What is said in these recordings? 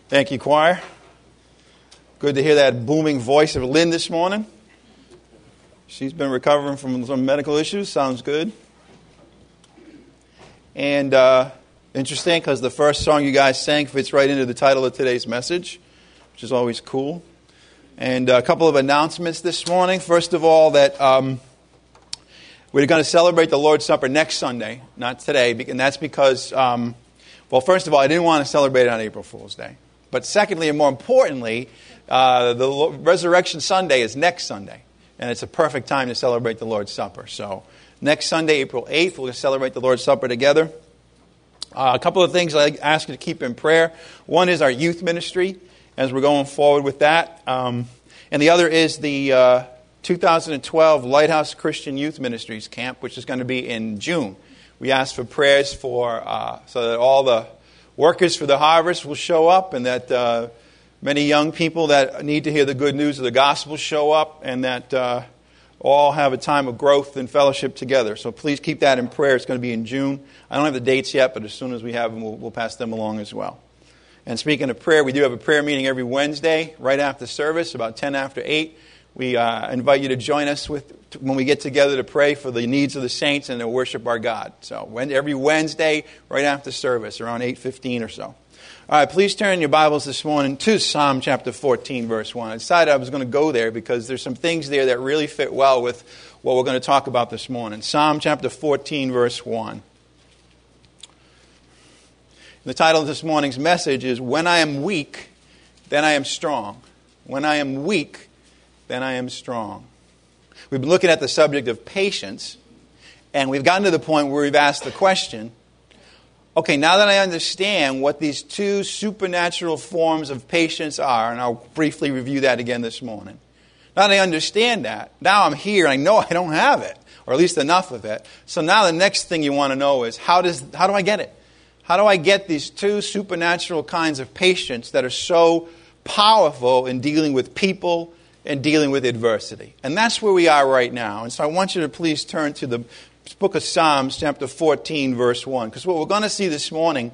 Thank you, choir. Good to hear that booming voice of Lynn this morning. She's been recovering from some medical issues. Sounds good. And interesting because the first song you guys sang fits right into the title of today's message, which is always cool. And a couple of announcements this morning. First of all, that we're going to celebrate the Lord's Supper next Sunday, not today. And that's because, well, first of all, I didn't want to celebrate it on April Fool's Day. But secondly, and more importantly, the Resurrection Sunday is next Sunday. And it's a perfect time to celebrate the Lord's Supper. So next Sunday, April 8th, we'll celebrate the Lord's Supper together. A couple of things I ask you to keep in prayer. One is our youth ministry as we're going forward with that. And the other is the 2012 Lighthouse Christian Youth Ministries Camp, which is going to be in June. We ask for prayers for so that all the workers for the harvest will show up, and that many young people that need to hear the good news of the gospel show up, and that all have a time of growth and fellowship together. So please keep that in prayer. It's going to be in June. I don't have the dates yet, but as soon as we have them, we'll pass them along as well. And speaking of prayer, we do have a prayer meeting every Wednesday right after service, about 10 after 8. We invite you to join us when we get together to pray for the needs of the saints and to worship our God. So every Wednesday, right after service, around 8:15 or so. All right, please turn your Bibles this morning to Psalm chapter 14, verse 1. I decided I was going to go there because there's some things there that really fit well with what we're going to talk about this morning. Psalm chapter 14, verse 1. The title of this morning's message is, When I am weak, then I am strong. When I am weak, then I am strong. We've been looking at the subject of patience, and we've gotten to the point where we've asked the question, okay, now that I understand what these two supernatural forms of patience are, and I'll briefly review that again this morning. Now that I understand that, now I'm here and I know I don't have it, or at least enough of it. So now the next thing you want to know is, how do I get it? How do I get these two supernatural kinds of patience that are so powerful in dealing with people and dealing with adversity? And that's where we are right now. And so I want you to please turn to the book of Psalms, chapter 14, verse 1. Because what we're going to see this morning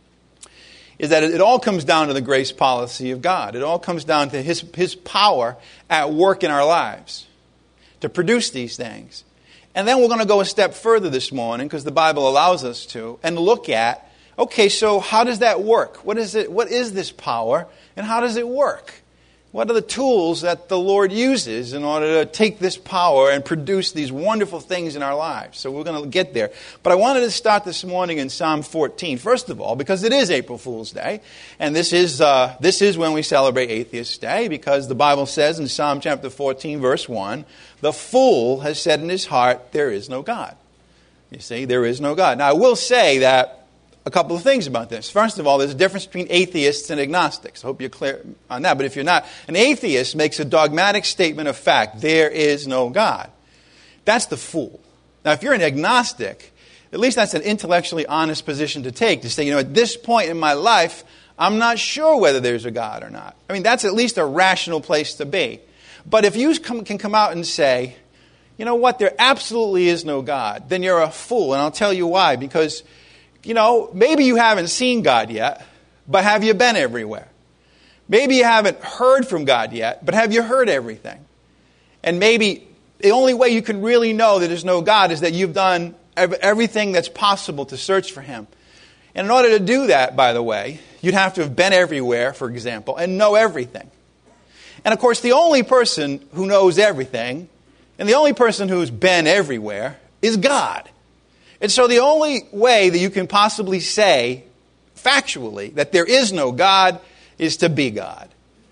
is that it all comes down to the grace policy of God. It all comes down to His power at work in our lives to produce these things. And then we're going to go a step further this morning, because the Bible allows us to, and look at, okay, so how does that work? What is it? What is this power, and how does it work? What are the tools that the Lord uses in order to take this power and produce these wonderful things in our lives? So we're going to get there. But I wanted to start this morning in Psalm 14. First of all, because it is April Fool's Day. And this is when we celebrate Atheist Day, because the Bible says in Psalm chapter 14, verse 1, the fool has said in his heart, there is no God. You see, there is no God. Now, I will say that a couple of things about this. First of all, there's a difference between atheists and agnostics. I hope you're clear on that. But if you're not, an atheist makes a dogmatic statement of fact. There is no God. That's the fool. Now, if you're an agnostic, at least that's an intellectually honest position to take. To say, at this point in my life, I'm not sure whether there's a God or not. I mean, that's at least a rational place to be. But if you can come out and say, you know what, there absolutely is no God, then you're a fool. And I'll tell you why. Because maybe you haven't seen God yet, but have you been everywhere? Maybe you haven't heard from God yet, but have you heard everything? And maybe the only way you can really know that there's no God is that you've done everything that's possible to search for Him. And in order to do that, by the way, you'd have to have been everywhere, for example, and know everything. And of course, the only person who knows everything, and the only person who's been everywhere, is God. And so the only way that you can possibly say, factually, that there is no God is to be God.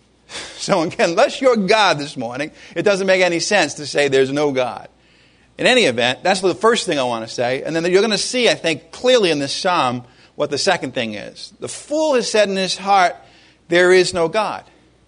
So again, unless you're God this morning, it doesn't make any sense to say there's no God. In any event, that's the first thing I want to say. And then you're going to see, I think, clearly in this psalm what the second thing is. The fool has said in his heart, there is no God.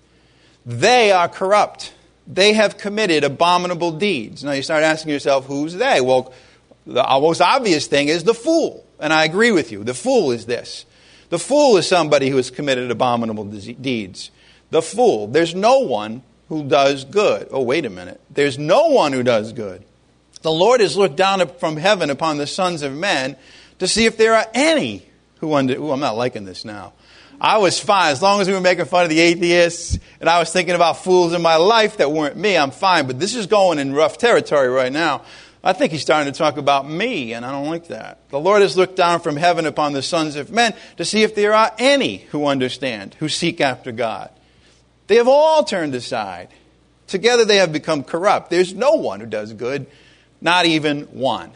They are corrupt. They have committed abominable deeds. Now you start asking yourself, who's they? Well, the most obvious thing is the fool. And I agree with you. The fool is this. The fool is somebody who has committed abominable deeds. The fool. There's no one who does good. Oh, wait a minute. There's no one who does good. The Lord has looked down from heaven upon the sons of men to see if there are any who I'm not liking this now. I was fine. As long as we were making fun of the atheists and I was thinking about fools in my life that weren't me, I'm fine. But this is going in rough territory right now. I think he's starting to talk about me, and I don't like that. The Lord has looked down from heaven upon the sons of men to see if there are any who understand, who seek after God. They have all turned aside. Together they have become corrupt. There's no one who does good, not even one.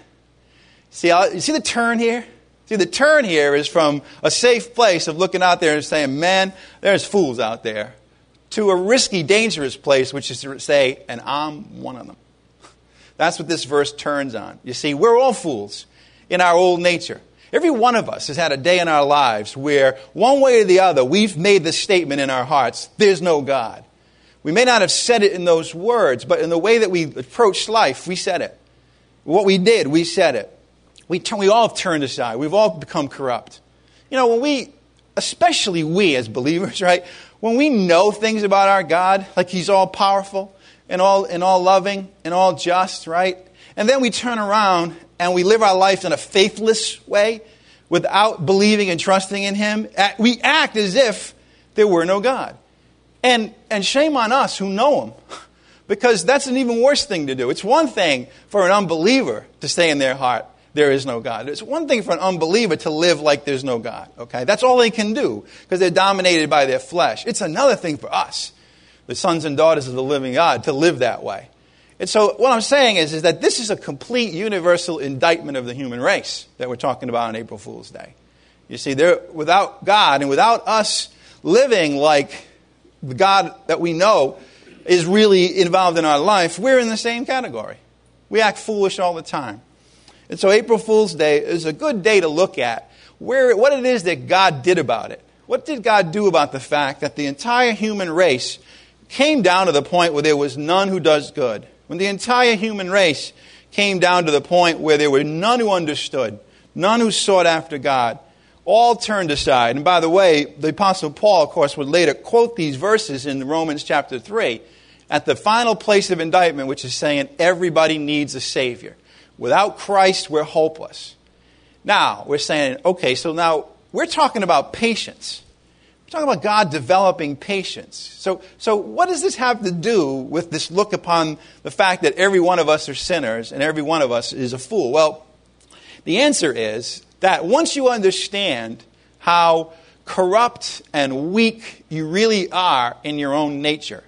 You see the turn here? See, the turn here is from a safe place of looking out there and saying, man, there's fools out there, to a risky, dangerous place, which is to say, and I'm one of them. That's what this verse turns on. You see, we're all fools in our old nature. Every one of us has had a day in our lives where one way or the other, we've made the statement in our hearts, there's no God. We may not have said it in those words, but in the way that we approached life, we said it. What we did, we said it. We all have turned aside. We've all become corrupt. You know, especially we as believers, right? When we know things about our God, like He's all powerful, and all loving and all just, right? And then we turn around and we live our life in a faithless way without believing and trusting in Him. We act as if there were no God. And shame on us who know Him, because that's an even worse thing to do. It's one thing for an unbeliever to say in their heart, there is no God. It's one thing for an unbeliever to live like there's no God. Okay, that's all they can do because they're dominated by their flesh. It's another thing for us, the sons and daughters of the living God, to live that way. And so what I'm saying is that this is a complete universal indictment of the human race that we're talking about on April Fool's Day. You see, without God and without us living like the God that we know is really involved in our life, we're in the same category. We act foolish all the time. And so April Fool's Day is a good day to look at what it is that God did about it. What did God do about the fact that the entire human race came down to the point where there was none who does good? When the entire human race came down to the point where there were none who understood, none who sought after God, all turned aside. And by the way, the Apostle Paul, of course, would later quote these verses in Romans chapter 3 at the final place of indictment, which is saying everybody needs a Savior. Without Christ, we're hopeless. Now, we're saying, okay, so now we're talking about patience. We're talking about God developing patience. So what does this have to do with this look upon the fact that every one of us are sinners and every one of us is a fool? Well, the answer is that once you understand how corrupt and weak you really are in your own nature,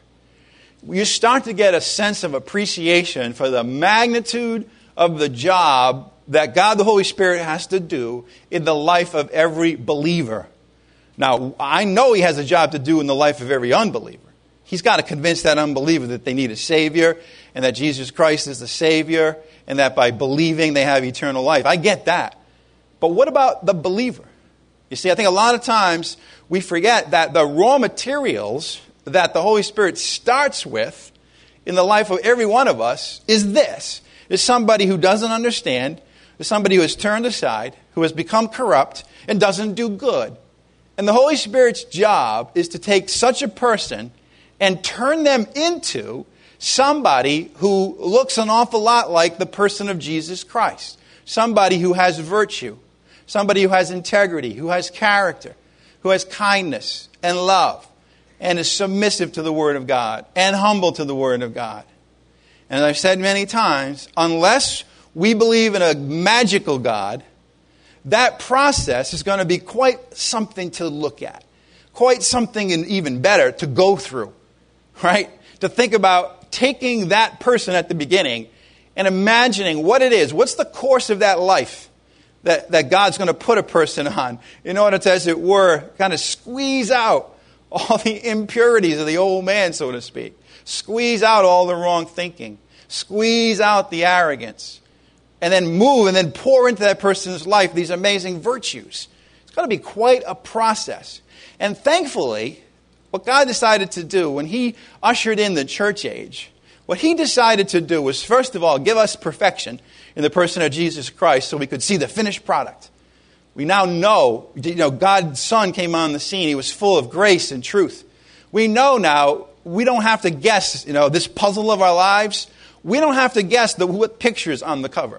you start to get a sense of appreciation for the magnitude of the job that God the Holy Spirit has to do in the life of every believer. Now, I know He has a job to do in the life of every unbeliever. He's got to convince that unbeliever that they need a Savior and that Jesus Christ is the Savior and that by believing they have eternal life. I get that. But what about the believer? You see, I think a lot of times we forget that the raw materials that the Holy Spirit starts with in the life of every one of us is this. Is somebody who doesn't understand, is somebody who has turned aside, who has become corrupt, and doesn't do good. And the Holy Spirit's job is to take such a person and turn them into somebody who looks an awful lot like the person of Jesus Christ. Somebody who has virtue, somebody who has integrity, who has character, who has kindness and love, and is submissive to the Word of God, and humble to the Word of God. And as I've said many times, unless we believe in a magical God, that process is going to be quite something to look at. Quite something even better to go through. Right? To think about taking that person at the beginning and imagining what it is. What's the course of that life that God's going to put a person on in order to, as it were, kind of squeeze out all the impurities of the old man, so to speak. Squeeze out all the wrong thinking. Squeeze out the arrogance. And then move and then pour into that person's life these amazing virtues. It's going to be quite a process. And thankfully, what God decided to do when He ushered in the church age, what He decided to do was, first of all, give us perfection in the person of Jesus Christ so we could see the finished product. We now know, God's Son came on the scene. He was full of grace and truth. We know now, we don't have to guess, this puzzle of our lives. We don't have to guess what picture's on the cover.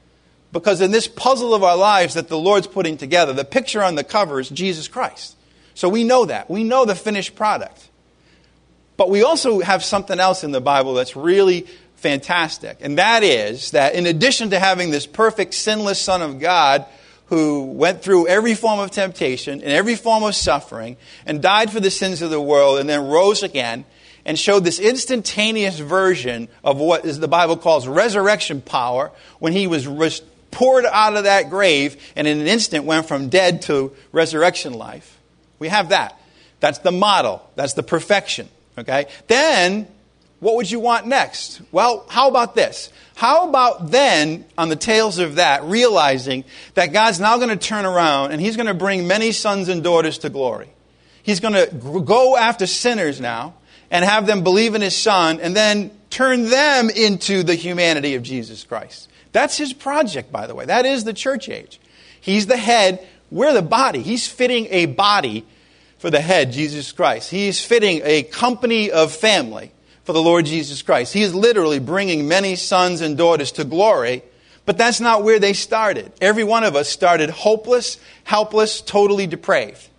Because in this puzzle of our lives that the Lord's putting together, the picture on the cover is Jesus Christ. So we know that. We know the finished product. But we also have something else in the Bible that's really fantastic. And that is that in addition to having this perfect, sinless Son of God who went through every form of temptation and every form of suffering and died for the sins of the world and then rose again and showed this instantaneous version of what is the Bible calls resurrection power when he was poured out of that grave and in an instant went from dead to resurrection life. We have that. That's the model. That's the perfection. Okay? Then, what would you want next? Well, how about this? How about then, on the tails of that, realizing that God's now going to turn around and He's going to bring many sons and daughters to glory. He's going to go after sinners now and have them believe in His Son and then turn them into the humanity of Jesus Christ. That's His project, by the way. That is the church age. He's the head. We're the body. He's fitting a body for the head, Jesus Christ. He's fitting a company of family for the Lord Jesus Christ. He is literally bringing many sons and daughters to glory, but that's not where they started. Every one of us started hopeless, helpless, totally depraved.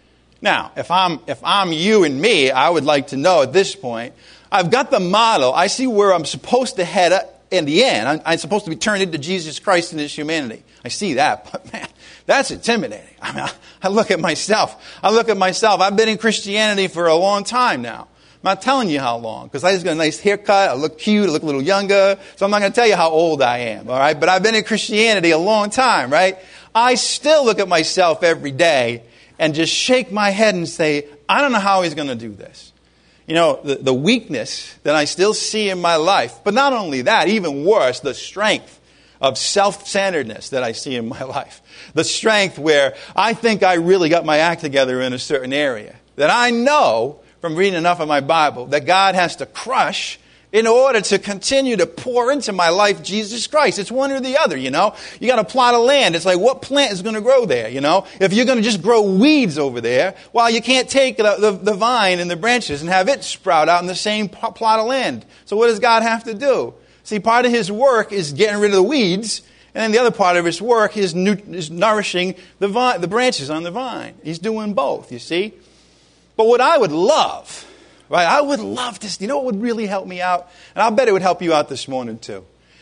Now, if I'm you and me, I would like to know at this point, I've got the model. I see where I'm supposed to head up in the end. I'm supposed to be turned into Jesus Christ in His humanity. I see that, but man, that's intimidating. I mean, I look at myself. I've been in Christianity for a long time now. I'm not telling you how long, because I just got a nice haircut, I look cute, I look a little younger, so I'm not going to tell you how old I am, all right? But I've been in Christianity a long time, right? I still look at myself every day and just shake my head and say, I don't know how He's going to do this. You know, the weakness that I still see in my life, but not only that, even worse, the strength of self-centeredness that I see in my life. The strength where I think I really got my act together in a certain area. That I know from reading enough of my Bible that God has to crush in order to continue to pour into my life Jesus Christ. It's one or the other, you know. You got a plot of land. It's like, what plant is going to grow there, you know? If you're going to just grow weeds over there, well, you can't take the vine and the branches and have it sprout out in the same plot of land. So what does God have to do? See, part of His work is getting rid of the weeds, and then the other part of His work is nourishing the branches on the vine. He's doing both, you see. But what I would love, right, I would love to, you know what would really help me out? And I'll bet it would help you out this morning too.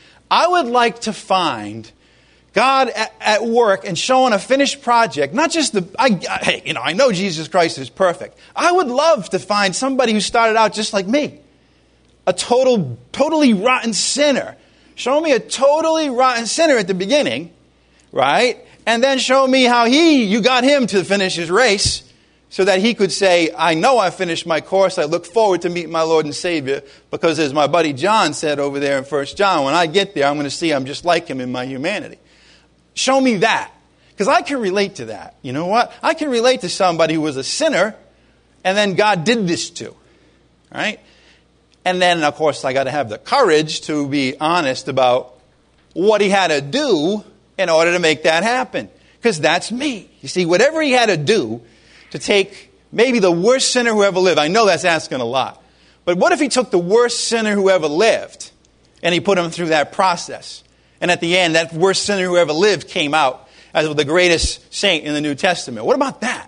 I would like to find God at work and showing a finished project, not just I know Jesus Christ is perfect. I would love to find somebody who started out just like me. A totally rotten sinner. Show me a totally rotten sinner at the beginning, right? And then show me how you got him to finish his race so that he could say, I know I finished my course. I look forward to meeting my Lord and Savior because as my buddy John said over there in 1 John, when I get there, I'm going to see I'm just like Him in my humanity. Show me that. Because I can relate to that. You know what? I can relate to somebody who was a sinner and then God did this to. Right? And then, of course, I got to have the courage to be honest about what He had to do in order to make that happen. Because that's me. You see, whatever He had to do to take maybe the worst sinner who ever lived. I know that's asking a lot. But what if He took the worst sinner who ever lived and He put him through that process? And at the end, that worst sinner who ever lived came out as the greatest saint in the New Testament. What about that?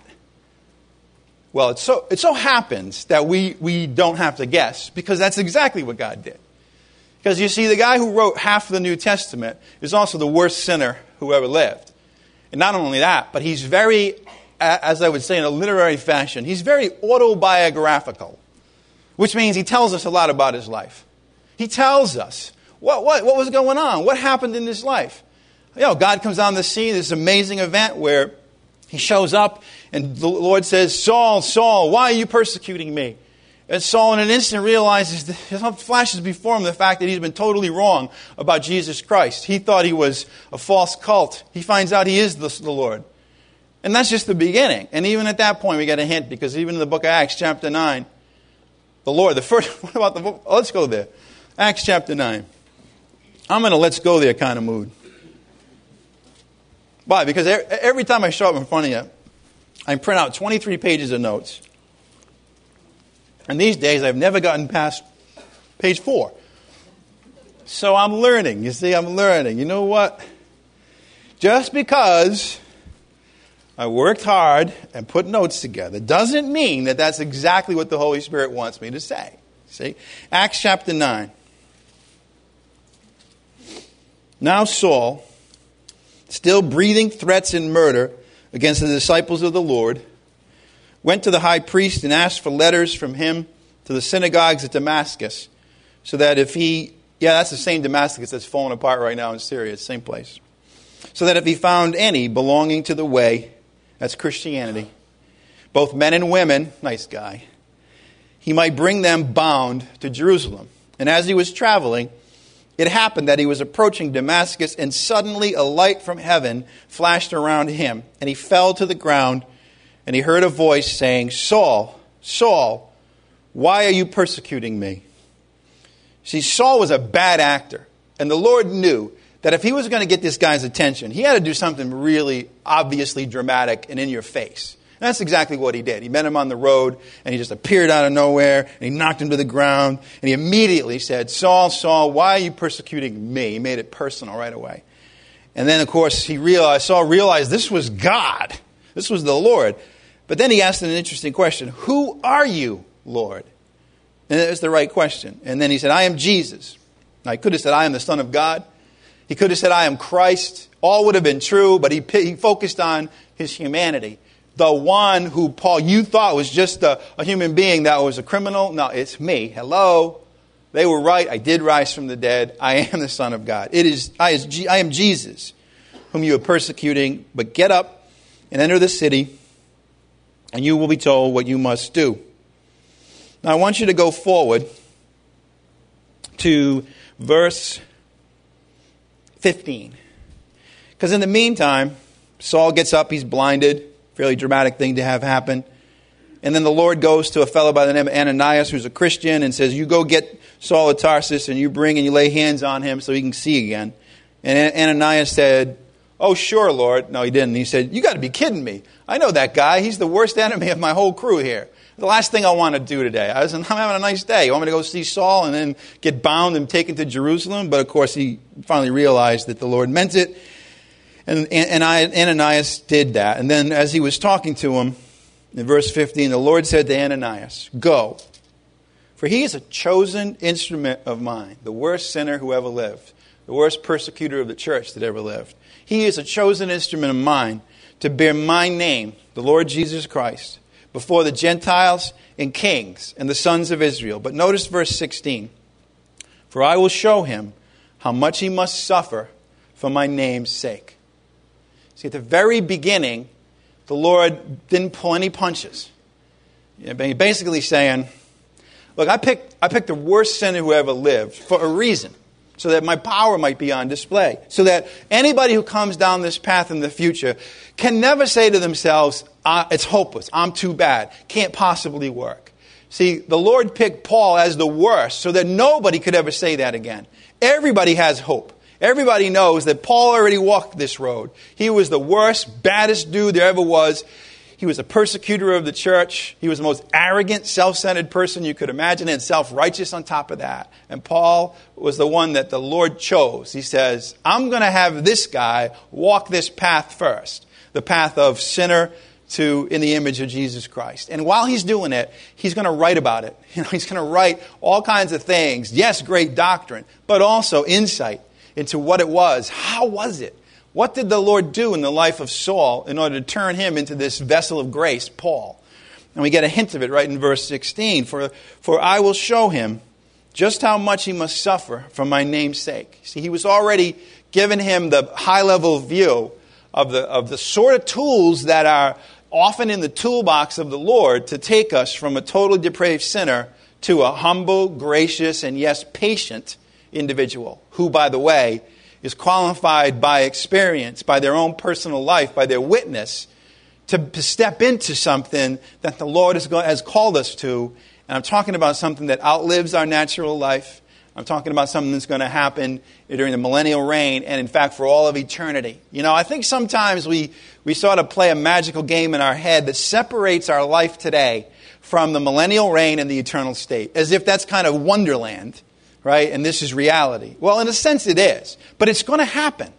Well, it so happens that we don't have to guess, because that's exactly what God did. Because you see, the guy who wrote half of the New Testament is also the worst sinner who ever lived. And not only that, but he's very, as I would say in a literary fashion, he's very autobiographical, which means he tells us a lot about his life. He tells us what was going on, what happened in his life. You know, God comes on the scene, this amazing event where He shows up and the Lord says, Saul, Saul, why are you persecuting me? And Saul in an instant realizes, flashes before him the fact that he's been totally wrong about Jesus Christ. He thought he was a false cult. He finds out He is the Lord. And that's just the beginning. And even at that point we get a hint, because even in the book of Acts chapter 9, the Lord, let's go there. Acts chapter 9. I'm in a let's go there kind of mood. Why? Because every time I show up in front of you, I print out 23 pages of notes. And these days, I've never gotten past page 4. So I'm learning. You see, I'm learning. You know what? Just because I worked hard and put notes together. Doesn't mean that that's exactly what the Holy Spirit wants me to say. See? Acts chapter 9. Now Saul, still breathing threats and murder against the disciples of the Lord, went to the high priest and asked for letters from him to the synagogues at Damascus, so that if he... Yeah, that's the same Damascus that's falling apart right now in Syria. It's the same place. So that if he found any belonging to the way, that's Christianity, both men and women, nice guy, he might bring them bound to Jerusalem. And as he was traveling, it happened that he was approaching Damascus, and suddenly a light from heaven flashed around him, and he fell to the ground, and he heard a voice saying, Saul, Saul, why are you persecuting me? See, Saul was a bad actor, and the Lord knew that if he was going to get this guy's attention, he had to do something really obviously dramatic and in your face. And that's exactly what he did. He met him on the road, and he just appeared out of nowhere, and he knocked him to the ground, and he immediately said, Saul, Saul, why are you persecuting me? He made it personal right away. And then, of course, Saul realized this was God. This was the Lord. But then he asked an interesting question. Who are you, Lord? And it was the right question. And then he said, I am Jesus. Now, he could have said, I am the Son of God. He could have said, I am Christ. All would have been true, but he focused on his humanity. The one who, Paul, you thought was just a human being that was a criminal. No, it's me. Hello. They were right. I did rise from the dead. I am the Son of God. I am Jesus, whom you are persecuting. But get up and enter the city, and you will be told what you must do. Now, I want you to go forward to verse 15. Because in the meantime, Saul gets up, he's blinded. Fairly dramatic thing to have happen. And then the Lord goes to a fellow by the name of Ananias, who's a Christian, and says, you go get Saul of Tarsus, and you lay hands on him so he can see again. And Ananias said, oh, sure, Lord. No, he didn't. He said, you got to be kidding me. I know that guy. He's the worst enemy of my whole crew here. The last thing I want to do today. I'm having a nice day. You want me to go see Saul and then get bound and taken to Jerusalem? But of course, he finally realized that the Lord meant it. And Ananias did that. And then as he was talking to him, in verse 15, the Lord said to Ananias, go, for he is a chosen instrument of mine, the worst sinner who ever lived, the worst persecutor of the church that ever lived. He is a chosen instrument of mine to bear my name, the Lord Jesus Christ, before the Gentiles and kings and the sons of Israel. But notice verse 16. For I will show him how much he must suffer for my name's sake. See, at the very beginning, the Lord didn't pull any punches. Basically saying, look, I picked the worst sinner who ever lived for a reason, so that my power might be on display, so that anybody who comes down this path in the future can never say to themselves, it's hopeless, I'm too bad, can't possibly work. See, the Lord picked Paul as the worst so that nobody could ever say that again. Everybody has hope. Everybody knows that Paul already walked this road. He was the worst, baddest dude there ever was. He was a persecutor of the church. He was the most arrogant, self-centered person you could imagine, and self-righteous on top of that. And Paul was the one that the Lord chose. He says, I'm going to have this guy walk this path first, the path of sinner to in the image of Jesus Christ. And while he's doing it, he's going to write about it. He's going to write all kinds of things. Yes, great doctrine, but also insight into what it was. How was it? What did the Lord do in the life of Saul in order to turn him into this vessel of grace, Paul? And we get a hint of it right in verse 16. For I will show him just how much he must suffer for my name's sake. See, he was already giving him the high-level view of the sort of tools that are often in the toolbox of the Lord to take us from a totally depraved sinner to a humble, gracious, and yes, patient individual who, by the way, is qualified by experience, by their own personal life, by their witness, to step into something that the Lord has called us to. And I'm talking about something that outlives our natural life. I'm talking about something that's going to happen during the millennial reign and, in fact, for all of eternity. You know, I think sometimes we sort of play a magical game in our head that separates our life today from the millennial reign and the eternal state, as if that's kind of wonderland, right? And this is reality. Well, in a sense it is. But it's going to happen.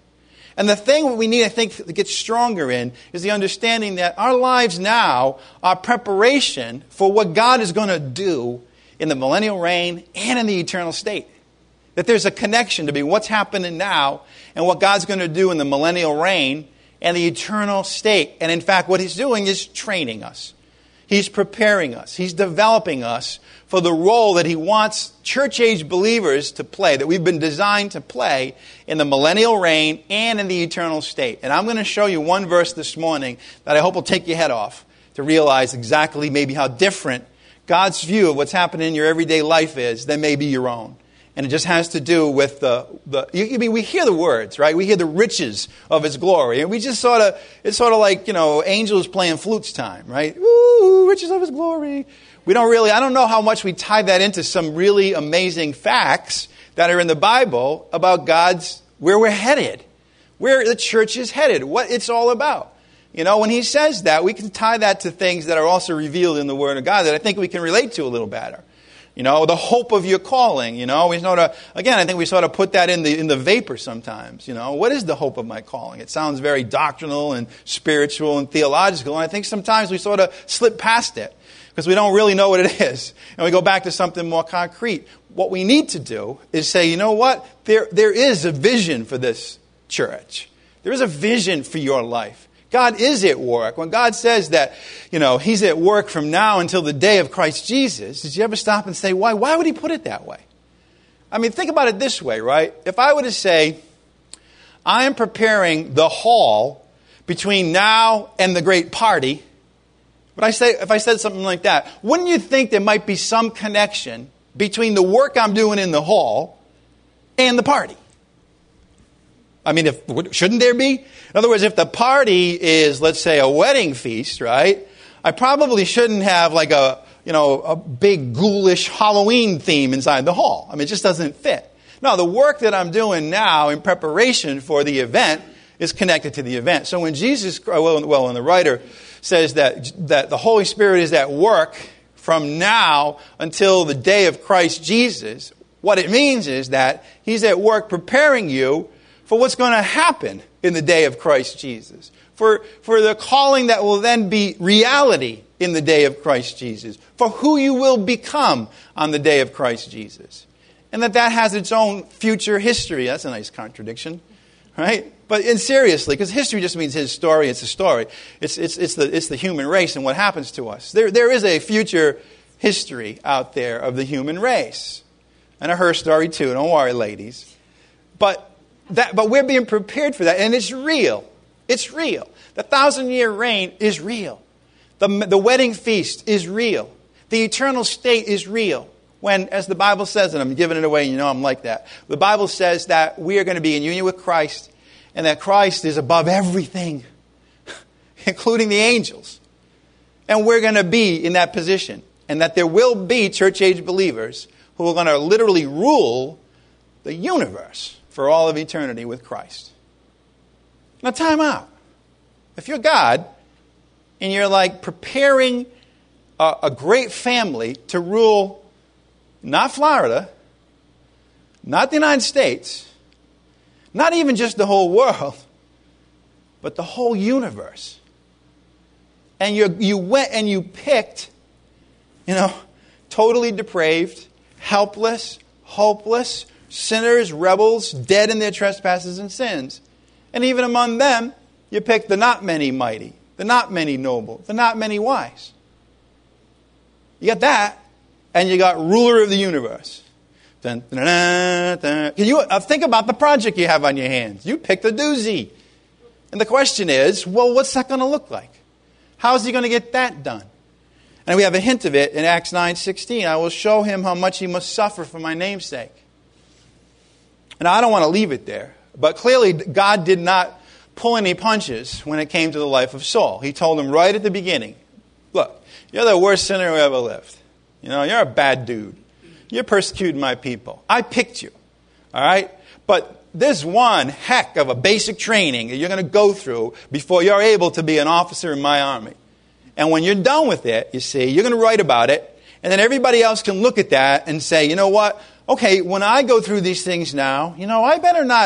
And the thing we need, I think, to get stronger in is the understanding that our lives now are preparation for what God is going to do in the millennial reign and in the eternal state. That there's a connection to be what's happening now and what God's going to do in the millennial reign and the eternal state. And in fact, what he's doing is training us. He's preparing us. He's developing us for the role that he wants church-age believers to play, that we've been designed to play in the millennial reign and in the eternal state. And I'm going to show you one verse this morning that I hope will take your head off to realize exactly maybe how different God's view of what's happening in your everyday life is than maybe your own. And it just has to do with we hear the words, right? We hear the riches of his glory. And we just it's sort of like, angels playing flutes time, right? Ooh, riches of his glory. I don't know how much we tie that into some really amazing facts that are in the Bible about where we're headed, where the church is headed, what it's all about. When he says that, we can tie that to things that are also revealed in the Word of God that I think we can relate to a little better. The hope of your calling, I think we sort of put that in the vapor sometimes, What is the hope of my calling? It sounds very doctrinal and spiritual and theological, and I think sometimes we sort of slip past it because we don't really know what it is. And we go back to something more concrete. What we need to do is say, you know what? There is a vision for this church. There is a vision for your life. God is at work. When God says that, he's at work from now until the day of Christ Jesus, did you ever stop and say, why? Why would he put it that way? I mean, think about it this way, right? If I were to say, I am preparing the hall between now and the great party, if I said something like that, wouldn't you think there might be some connection between the work I'm doing in the hall and the party? I mean, shouldn't there be? In other words, if the party is, let's say, a wedding feast, right? I probably shouldn't have like a big ghoulish Halloween theme inside the hall. I mean, it just doesn't fit. No, the work that I'm doing now in preparation for the event is connected to the event. So when when the writer says that the Holy Spirit is at work from now until the day of Christ Jesus, what it means is that he's at work preparing you for what's going to happen in the day of Christ Jesus. For the calling that will then be reality in the day of Christ Jesus. For who you will become on the day of Christ Jesus. And that has its own future history. That's a nice contradiction, right? But seriously, because history just means his story. It's a story. It's the human race and what happens to us. There is a future history out there of the human race. And a her story too. Don't worry, ladies. But we're being prepared for that, and it's real. It's real. The 1,000-year reign is real. The wedding feast is real. The eternal state is real. When, as the Bible says, and I'm giving it away, I'm like that. The Bible says that we are going to be in union with Christ, and that Christ is above everything, including the angels. And we're going to be in that position, and that there will be church-age believers who are going to literally rule the universe for all of eternity with Christ. Now, time out. If you're God and you're like preparing a great family to rule not Florida, not the United States, not even just the whole world, but the whole universe. And you went and you picked, totally depraved, helpless, hopeless, sinners, rebels, dead in their trespasses and sins. And even among them, you pick the not many mighty, the not many noble, the not many wise. You got that, and you got ruler of the universe. Dun, dun, dun, dun. Can you think about the project you have on your hands? You picked a doozy. And the question is, well, what's that going to look like? How is he going to get that done? And we have a hint of it in Acts 9:16. I will show him how much he must suffer for my name's sake. And I don't want to leave it there. But clearly, God did not pull any punches when it came to the life of Saul. He told him right at the beginning, look, you're the worst sinner who ever lived. You're a bad dude. You're persecuting my people. I picked you. All right? But there's one heck of a basic training that you're going to go through before you're able to be an officer in my army. And when you're done with it, you see, you're going to write about it. And then everybody else can look at that and say, you know what? Okay, when I go through these things now, I better not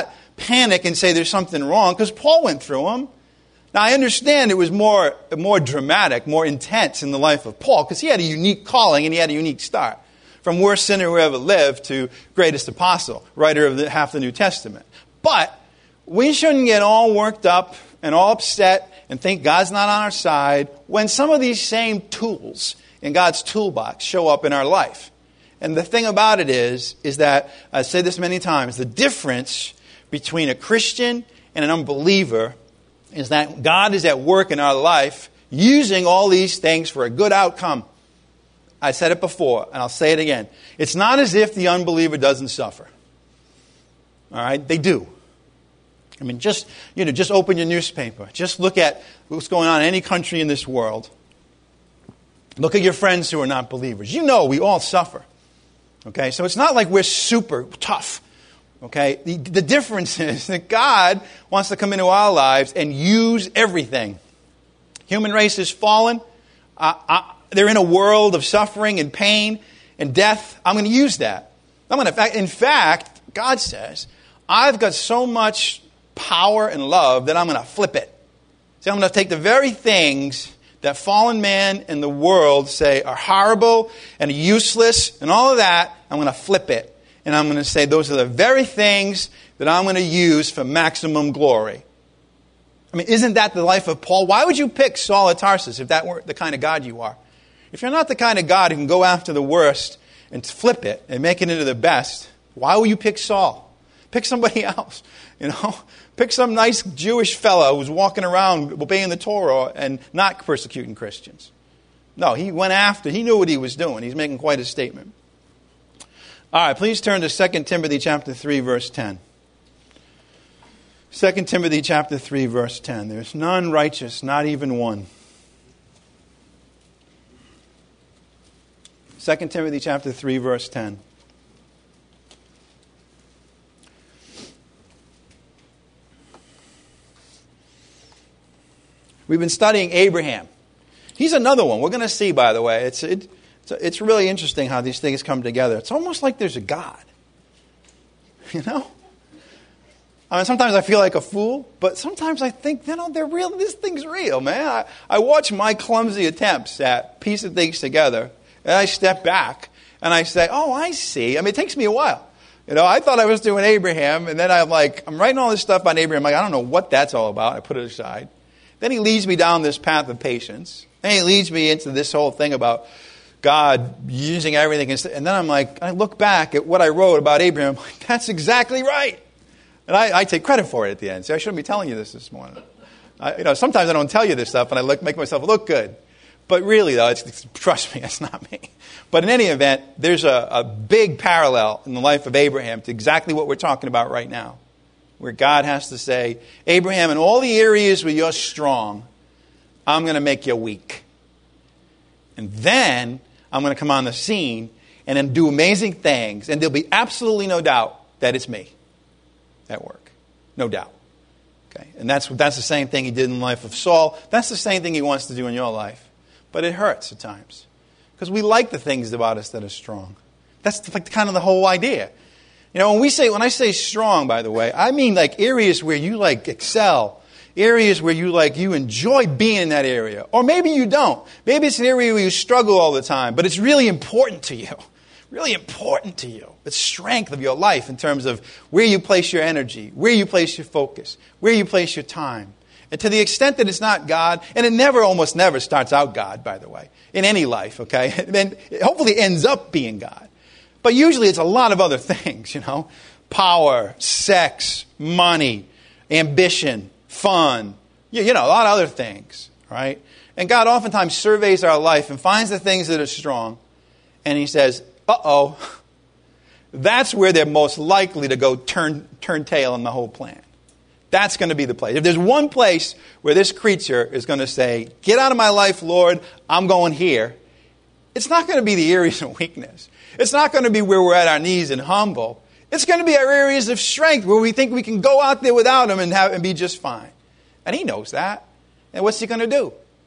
panic and say there's something wrong, because Paul went through them. Now, I understand it was more dramatic, more intense in the life of Paul, because he had a unique calling and he had a unique start. From worst sinner who ever lived to greatest apostle, writer of half the New Testament. But we shouldn't get all worked up and all upset and think God's not on our side when some of these same tools in God's toolbox show up in our life. And the thing about it is that, I say this many times, the difference between a Christian and an unbeliever is that God is at work in our life using all these things for a good outcome. I said it before, and I'll say it again. It's not as if the unbeliever doesn't suffer. All right? They do. I mean, just open your newspaper. Just look at what's going on in any country in this world. Look at your friends who are not believers. You know we all suffer. Okay? So it's not like we're super tough. Okay? The difference is that God wants to come into our lives and use everything. Human race has fallen. They're in a world of suffering and pain and death. I'm going to use that. In fact, God says, I've got so much power and love that I'm going to flip it. See, I'm going to take the very things that fallen man and the world say are horrible and useless and all of that, I'm going to flip it. And I'm going to say those are the very things that I'm going to use for maximum glory. I mean, isn't that the life of Paul? Why would you pick Saul of Tarsus if that weren't the kind of God you are? If you're not the kind of God who can go after the worst and flip it and make it into the best, why will you pick Saul? Pick somebody else, Pick some nice Jewish fellow who's walking around obeying the Torah and not persecuting Christians. No, he went after, he knew what he was doing. He's making quite a statement. All right, please turn to 2 Timothy chapter 3, verse 10. 2 Timothy chapter 3, verse 10. There's none righteous, not even one. 2 Timothy chapter 3, verse 10. We've been studying Abraham. He's another one. We're going to see, by the way. It's really interesting how these things come together. It's almost like there's a God. I mean, sometimes I feel like a fool, but sometimes I think, they're real. This thing's real, man. I watch my clumsy attempts at piecing things together, and I step back, and I say, oh, I see. I mean, it takes me a while. I thought I was doing Abraham, and then I'm writing all this stuff on Abraham. I don't know what that's all about. I put it aside. Then he leads me down this path of patience. Then he leads me into this whole thing about God using everything. And then I look back at what I wrote about Abraham. I'm like, that's exactly right. And I take credit for it at the end. See, I shouldn't be telling you this morning. Sometimes I don't tell you this stuff, and I make myself look good. But really, though, trust me, it's not me. But in any event, there's a big parallel in the life of Abraham to exactly what we're talking about right now, where God has to say, Abraham, in all the areas where you're strong, I'm going to make you weak. And then I'm going to come on the scene and then do amazing things, and there'll be absolutely no doubt that it's me at work. No doubt. Okay? And that's the same thing he did in the life of Saul. That's the same thing he wants to do in your life. But it hurts at times. Because we like the things about us that are strong. That's like kind of the whole idea. When I say strong, by the way, I mean like areas where you excel. Areas where you enjoy being in that area. Or maybe you don't. Maybe it's an area where you struggle all the time, but it's really important to you. Really important to you. The strength of your life in terms of where you place your energy, where you place your focus, where you place your time. And to the extent that it's not God, and it almost never starts out God, by the way, in any life, okay? Then hopefully it ends up being God. But usually it's a lot of other things, Power, sex, money, ambition, fun, a lot of other things, right? And God oftentimes surveys our life and finds the things that are strong, and he says, uh-oh, that's where they're most likely to go turn tail in the whole plan. That's going to be the place. If there's one place where this creature is going to say, get out of my life, Lord, I'm going here, it's not going to be the areas of weakness. It's not going to be where we're at our knees and humble. It's going to be our areas of strength where we think we can go out there without him and be just fine. And he knows that. And what's he going to do?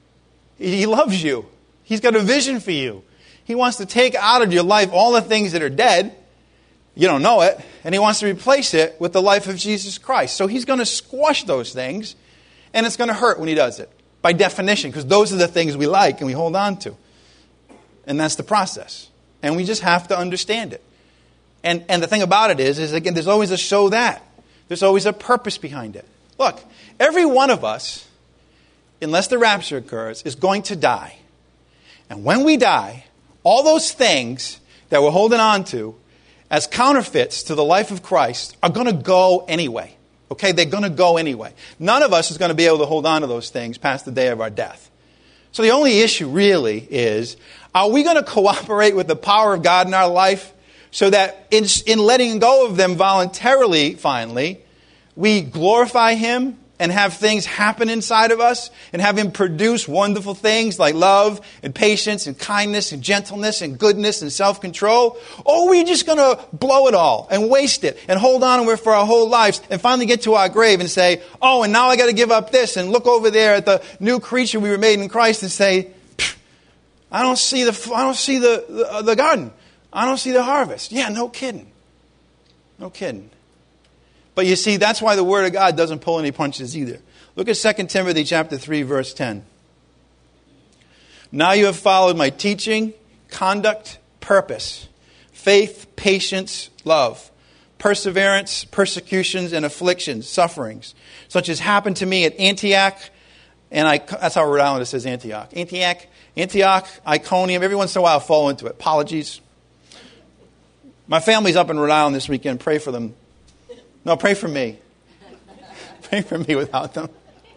He loves you. He's got a vision for you. He wants to take out of your life all the things that are dead You don't know it. And he wants to replace it with the life of Jesus Christ. So he's going to squash those things, and it's going to hurt when he does it, by definition, because those are the things we like and we hold on to. And that's the process. And we just have to understand it. And the thing about it is again, there's always a show that. There's always a purpose behind it. Look, every one of us, unless the rapture occurs, is going to die. And when we die, all those things that we're holding on to as counterfeits to the life of Christ are going to go anyway. Okay? They're going to go anyway. None of us is going to be able to hold on to those things past the day of our death. So the only issue really is, are we going to cooperate with the power of God in our life so that in letting go of them voluntarily, finally, we glorify Him and have things happen inside of us and have Him produce wonderful things like love and patience and kindness and gentleness and goodness and self-control? Or are we just going to blow it all and waste it and hold on to it for our whole lives and finally get to our grave and say, oh, and now I got to give up this, and look over there at the new creature we were made in Christ and say, I don't see the garden. I don't see the harvest. Yeah, no kidding. No kidding. But you see, that's why the Word of God doesn't pull any punches either. Look at 2 Timothy chapter 3, verse 10. Now you have followed my teaching, conduct, purpose, faith, patience, love, perseverance, persecutions, and afflictions, sufferings, such as happened to me at Antioch. And that's how Rhode Island says Antioch. Antioch, Iconium. Every once in a while I'll fall into it. Apologies. My family's up in Rhode Island this weekend. Pray for them. No, pray for me. Pray for me without them.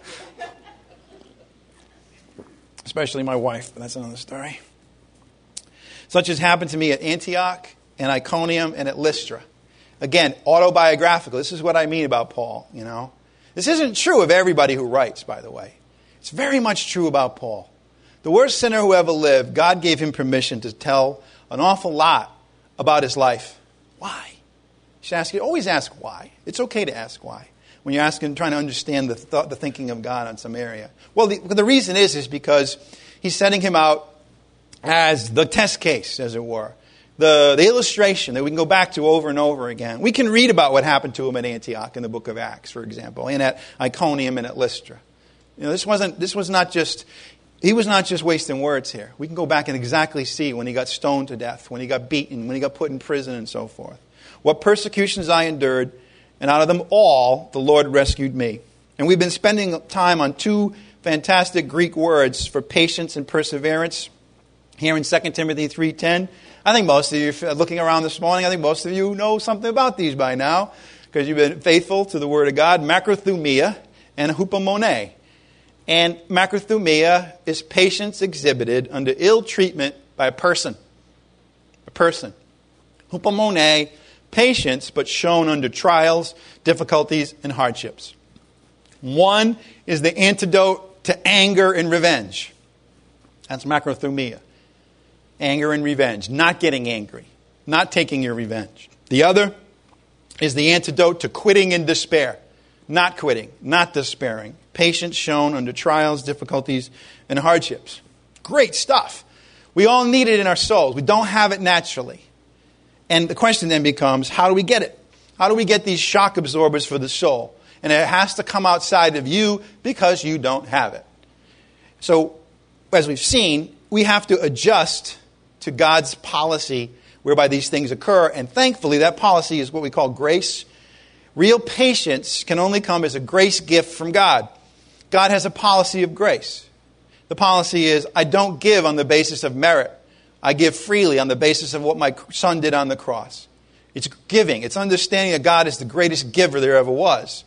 Especially my wife, but that's another story. Such as happened to me at Antioch and Iconium and at Lystra. Again, autobiographical. This is what I mean about Paul, you know. This isn't true of everybody who writes, by the way. It's very much true about Paul. The worst sinner who ever lived, God gave him permission to tell an awful lot about his life. Why? You should always ask why. It's okay to ask why when you're asking, trying to understand the thinking of God on some area. Well, the reason is because He's setting him out as the test case, as it were. The illustration that we can go back to over and over again. We can read about what happened to him at Antioch in the book of Acts, for example, and at Iconium and at Lystra. You know, he was not just wasting words here. We can go back and exactly see when he got stoned to death, when he got beaten, when he got put in prison and so forth. What persecutions I endured, and out of them all, the Lord rescued me. And we've been spending time on two fantastic Greek words for patience and perseverance here in 2 Timothy 3:10. I think most of you, looking around this morning, I think most of you know something about these by now because you've been faithful to the Word of God. Macrothumia and hupomone. And macrothumia is patience exhibited under ill treatment by a person. A person. Hupomone, patience, but shown under trials, difficulties, and hardships. One is the antidote to anger and revenge. That's macrothumia. Anger and revenge. Not getting angry. Not taking your revenge. The other is the antidote to quitting and despair. Not quitting. Not despairing. Patience shown under trials, difficulties, and hardships. Great stuff. We all need it in our souls. We don't have it naturally. And the question then becomes, how do we get it? How do we get these shock absorbers for the soul? And it has to come outside of you because you don't have it. So, as we've seen, we have to adjust to God's policy whereby these things occur. And thankfully, that policy is what we call grace. Real patience can only come as a grace gift from God. God has a policy of grace. The policy is, I don't give on the basis of merit. I give freely on the basis of what my Son did on the cross. It's giving. It's understanding that God is the greatest giver there ever was.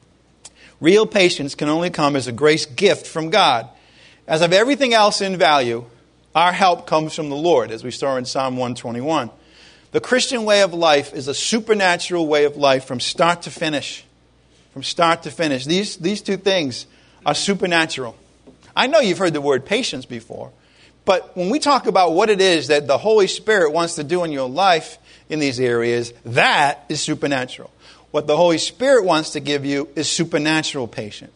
Real patience can only come as a grace gift from God. As of everything else in value, our help comes from the Lord, as we saw in Psalm 121. The Christian way of life is a supernatural way of life from start to finish. From start to finish. These two things are supernatural. I know you've heard the word patience before, but when we talk about what it is that the Holy Spirit wants to do in your life in these areas, that is supernatural. What the Holy Spirit wants to give you is supernatural patience.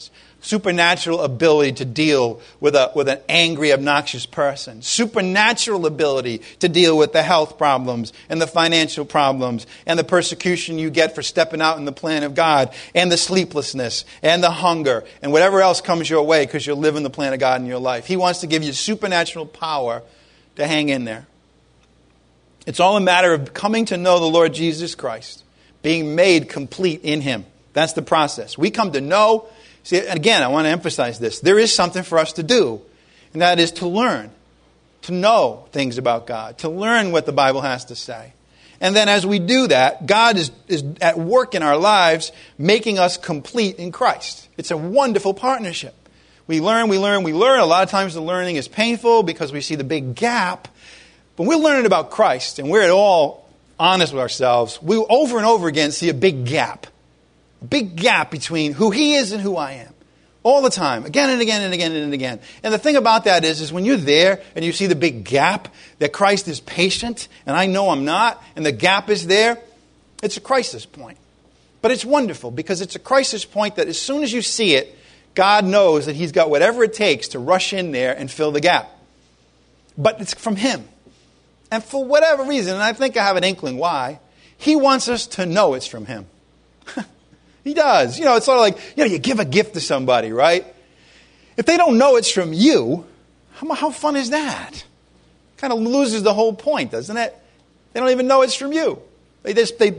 Supernatural ability to deal with an angry, obnoxious person. Supernatural ability to deal with the health problems and the financial problems and the persecution you get for stepping out in the plan of God and the sleeplessness and the hunger and whatever else comes your way because you're living the plan of God in your life. He wants to give you supernatural power to hang in there. It's all a matter of coming to know the Lord Jesus Christ, being made complete in Him. That's the process. We come to know. See, again, I want to emphasize this. There is something for us to do, and that is to learn, to know things about God, to learn what the Bible has to say. And then as we do that, God is at work in our lives, making us complete in Christ. It's a wonderful partnership. We learn. A lot of times the learning is painful because we see the big gap. But we're learning about Christ, and we're at all honest with ourselves. We over and over again see a big gap. A big gap between who He is and who I am. All the time. Again and again and again and again. And the thing about that is when you're there and you see the big gap, that Christ is patient, and I know I'm not, and the gap is there, it's a crisis point. But it's wonderful because it's a crisis point that as soon as you see it, God knows that He's got whatever it takes to rush in there and fill the gap. But it's from Him. And for whatever reason, and I think I have an inkling why, He wants us to know it's from Him. He does. It's sort of like, you give a gift to somebody, right? If they don't know it's from you, how fun is that? Kind of loses the whole point, doesn't it? They don't even know it's from you. You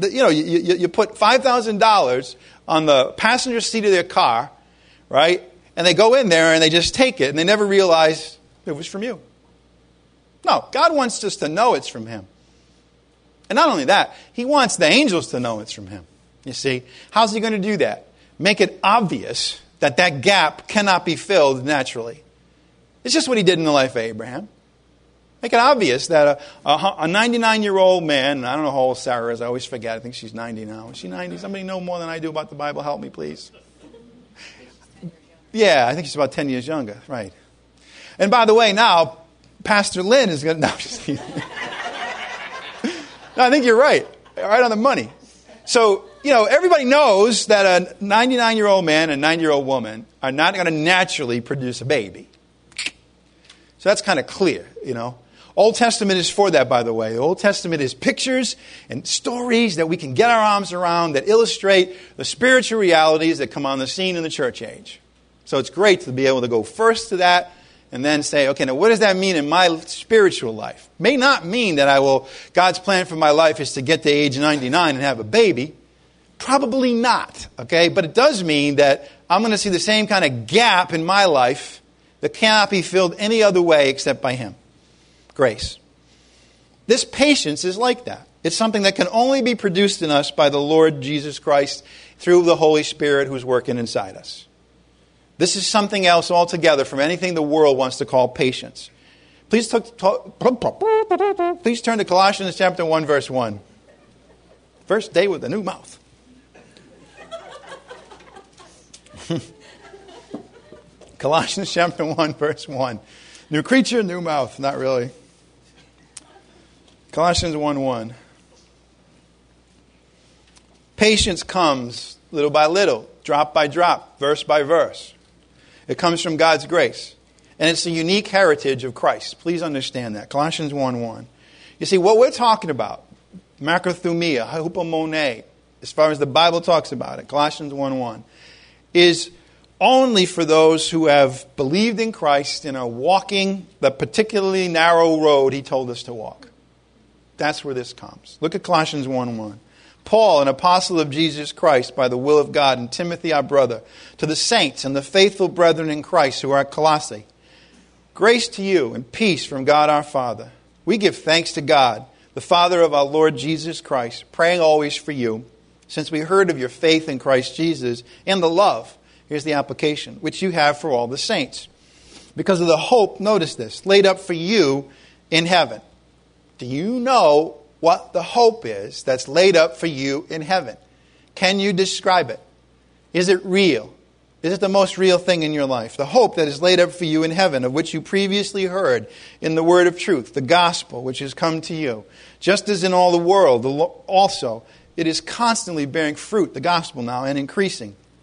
put $5,000 on the passenger seat of their car, right? And they go in there and they just take it and they never realize it was from you. No, God wants us to know it's from Him. And not only that, He wants the angels to know it's from Him. You see, how's He going to do that? Make it obvious that that gap cannot be filled naturally. It's just what He did in the life of Abraham. Make it obvious that a 99-year-old man, and I don't know how old Sarah is, I always forget, I think she's 90 now. Is she 90? Somebody know more than I do about the Bible? Help me, please. Yeah, I think she's about 10 years younger, right. And by the way, now, Pastor Lynn is going to... No, just kidding. No, I think you're right. Right on the money. So, everybody knows that a 99-year-old man and a 90-year-old woman are not going to naturally produce a baby. So that's kind of clear, Old Testament is for that, by the way. The Old Testament is pictures and stories that we can get our arms around that illustrate the spiritual realities that come on the scene in the church age. So it's great to be able to go first to that and then say, okay, now what does that mean in my spiritual life? May not mean that God's plan for my life is to get to age 99 and have a baby. Probably not, okay? But it does mean that I'm going to see the same kind of gap in my life that cannot be filled any other way except by Him. Grace. This patience is like that. It's something that can only be produced in us by the Lord Jesus Christ through the Holy Spirit who's working inside us. This is something else altogether from anything the world wants to call patience. Please turn to Colossians chapter 1, verse 1. First day with a new mouth. Colossians chapter 1, verse 1. New creature, new mouth. Not really. Colossians 1:1. Patience comes little by little, drop by drop, verse by verse. It comes from God's grace. And it's a unique heritage of Christ. Please understand that. Colossians 1:1. You see, what we're talking about, macrothumia, hupomone, as far as the Bible talks about it, Colossians 1:1, is only for those who have believed in Christ and are walking the particularly narrow road He told us to walk. That's where this comes. Look at Colossians 1:1. Paul, an apostle of Jesus Christ by the will of God, and Timothy our brother, to the saints and the faithful brethren in Christ who are at Colossae. Grace to you and peace from God our Father. We give thanks to God, the Father of our Lord Jesus Christ, praying always for you, since we heard of your faith in Christ Jesus and the love, here's the application, which you have for all the saints. Because of the hope, notice this, laid up for you in heaven. Do you know what the hope is that's laid up for you in heaven? Can you describe it? Is it real? Is it the most real thing in your life? The hope that is laid up for you in heaven, of which you previously heard in the word of truth, the gospel which has come to you. Just as in all the world, also, it is constantly bearing fruit, the gospel now, and increasing,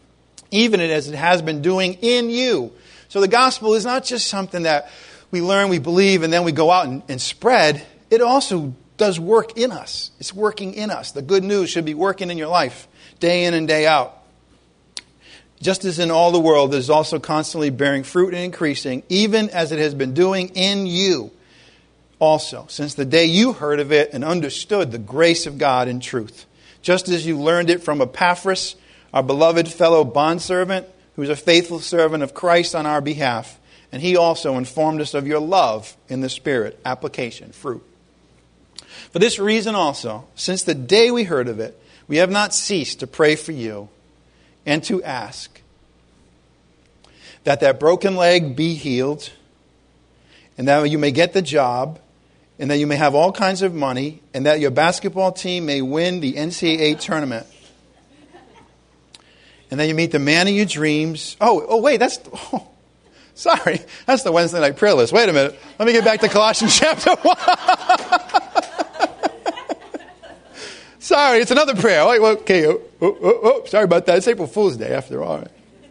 even as it has been doing in you. So the gospel is not just something that we learn, we believe, and then we go out and spread. It also does work in us. It's working in us. The good news should be working in your life, day in and day out. Just as in all the world, it is also constantly bearing fruit and increasing, even as it has been doing in you also, since the day you heard of it and understood the grace of God in truth. Just as you learned it from Epaphras, our beloved fellow bondservant, who is a faithful servant of Christ on our behalf. And he also informed us of your love in the Spirit. Application, fruit. For this reason also, since the day we heard of it, we have not ceased to pray for you and to ask that broken leg be healed, and that you may get the job, and that you may have all kinds of money, and that your basketball team may win the NCAA tournament. And then you meet the man of your dreams. Wait, sorry. That's the Wednesday night prayer list. Wait a minute. Let me get back to Colossians chapter 1. Sorry, it's another prayer. Okay. Sorry about that. It's April Fool's Day after all.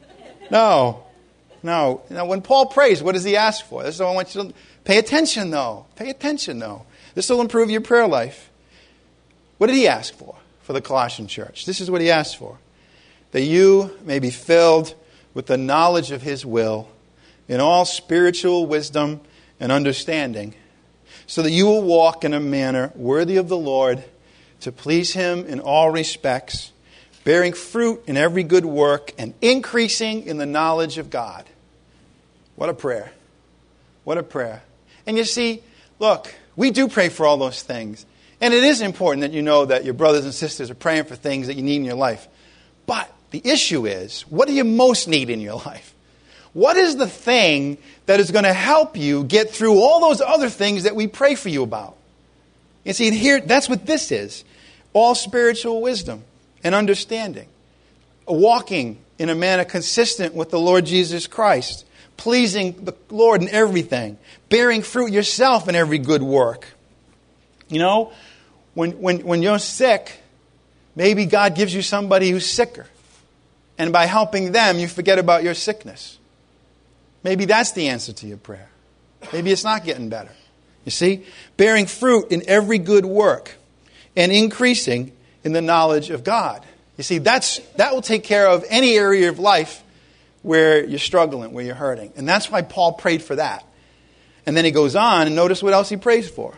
No. Now, when Paul prays, what does he ask for? This is what I want you to pay attention, though. Pay attention, though. This will improve your prayer life. What did he ask for the Colossian church? This is what he asked for. That you may be filled with the knowledge of his will in all spiritual wisdom and understanding, so that you will walk in a manner worthy of the Lord, to please him in all respects, bearing fruit in every good work and increasing in the knowledge of God. What a prayer. What a prayer. And you see, look, we do pray for all those things. And it is important that you know that your brothers and sisters are praying for things that you need in your life. But the issue is, what do you most need in your life? What is the thing that is going to help you get through all those other things that we pray for you about? You see, here, that's what this is. All spiritual wisdom and understanding. Walking in a manner consistent with the Lord Jesus Christ. Pleasing the Lord in everything. Bearing fruit yourself in every good work. You know, when you're sick, maybe God gives you somebody who's sicker. And by helping them, you forget about your sickness. Maybe that's the answer to your prayer. Maybe it's not getting better. You see? Bearing fruit in every good work and increasing in the knowledge of God. You see, that will take care of any area of life where you're struggling, where you're hurting. And that's why Paul prayed for that. And then he goes on, and notice what else he prays for.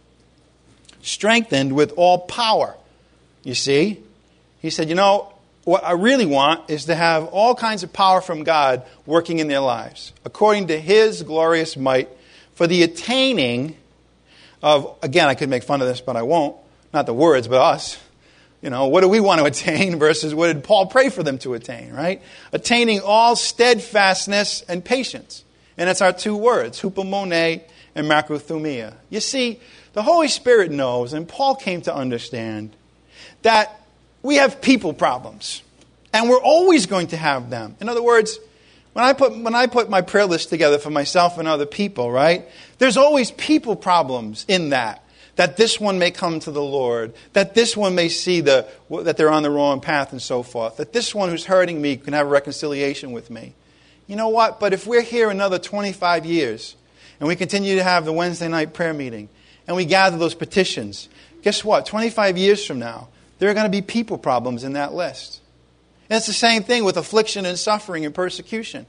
Strengthened with all power. You see? He said, what I really want is to have all kinds of power from God working in their lives, according to his glorious might, for the attaining of, again, I could make fun of this, but I won't. Not the words, but us. What do we want to attain versus what did Paul pray for them to attain, right? Attaining all steadfastness and patience. And that's our two words, hupomone and macrothumia. You see, the Holy Spirit knows, and Paul came to understand, that we have people problems. And we're always going to have them. In other words, when I put my prayer list together for myself and other people, right? There's always people problems in that. That this one may come to the Lord. That this one may see that they're on the wrong path and so forth. That this one who's hurting me can have a reconciliation with me. You know what? But if we're here another 25 years and we continue to have the Wednesday night prayer meeting and we gather those petitions, guess what? 25 years from now, there are going to be people problems in that list. And it's the same thing with affliction and suffering and persecution.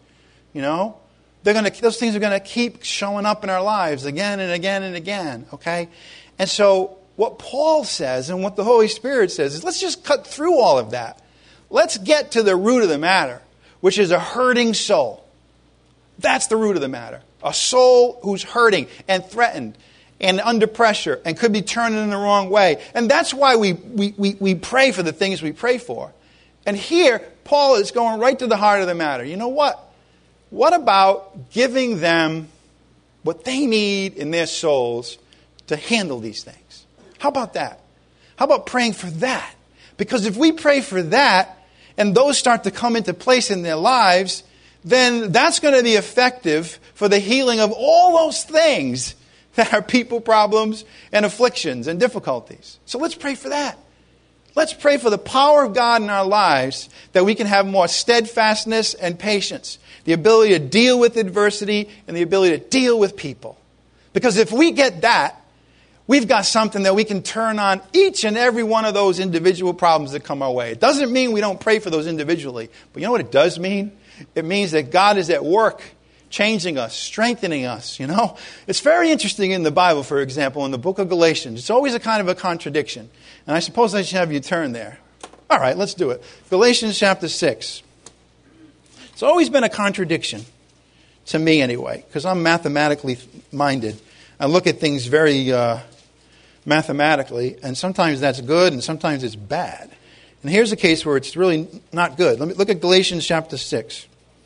Those things are going to keep showing up in our lives again and again and again. Okay? And so what Paul says and what the Holy Spirit says is let's just cut through all of that. Let's get to the root of the matter, which is a hurting soul. That's the root of the matter. A soul who's hurting and threatened and under pressure and could be turning in the wrong way. And that's why we pray for the things we pray for. And here, Paul is going right to the heart of the matter. You know what? What about giving them what they need in their souls to handle these things? How about that? How about praying for that? Because if we pray for that, and those start to come into place in their lives, then that's going to be effective for the healing of all those things that are people problems and afflictions and difficulties. So let's pray for that. Let's pray for the power of God in our lives that we can have more steadfastness and patience, the ability to deal with adversity and the ability to deal with people. Because if we get that, we've got something that we can turn on each and every one of those individual problems that come our way. It doesn't mean we don't pray for those individually. But you know what it does mean? It means that God is at work changing us, strengthening us, It's very interesting in the Bible, for example, in the book of Galatians. It's always a kind of a contradiction. And I suppose I should have you turn there. All right, let's do it. Galatians chapter 6. It's always been a contradiction, to me anyway, because I'm mathematically minded. I look at things very mathematically, and sometimes that's good and sometimes it's bad. And here's a case where it's really not good. Let me look at Galatians chapter 6.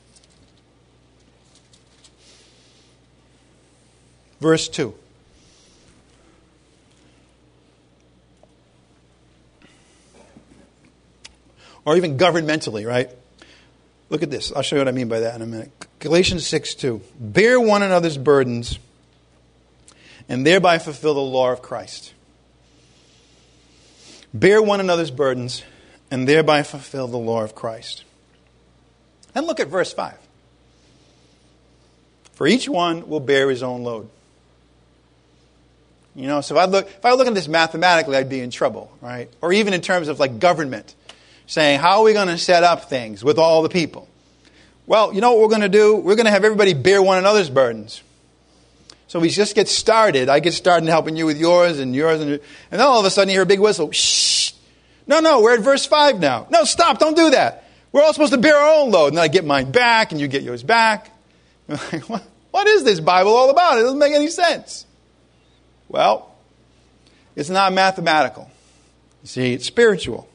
Verse 2. Or even governmentally, right? Look at this. I'll show you what I mean by that in a minute. Galatians 6:2. Bear one another's burdens and thereby fulfill the law of Christ. Bear one another's burdens and thereby fulfill the law of Christ. And look at verse 5. For each one will bear his own load. So if I look at this mathematically, I'd be in trouble, right? Or even in terms of like government, saying, how are we going to set up things with all the people? Well, you know what we're going to do? We're going to have everybody bear one another's burdens. So we just get started. I get started helping you with yours, and then all of a sudden you hear a big whistle. Shh! No, we're at verse 5 now. No, stop, don't do that. We're all supposed to bear our own load. And then I get mine back, and you get yours back. What is this Bible all about? It doesn't make any sense. Well, it's not mathematical. You see, it's spiritual.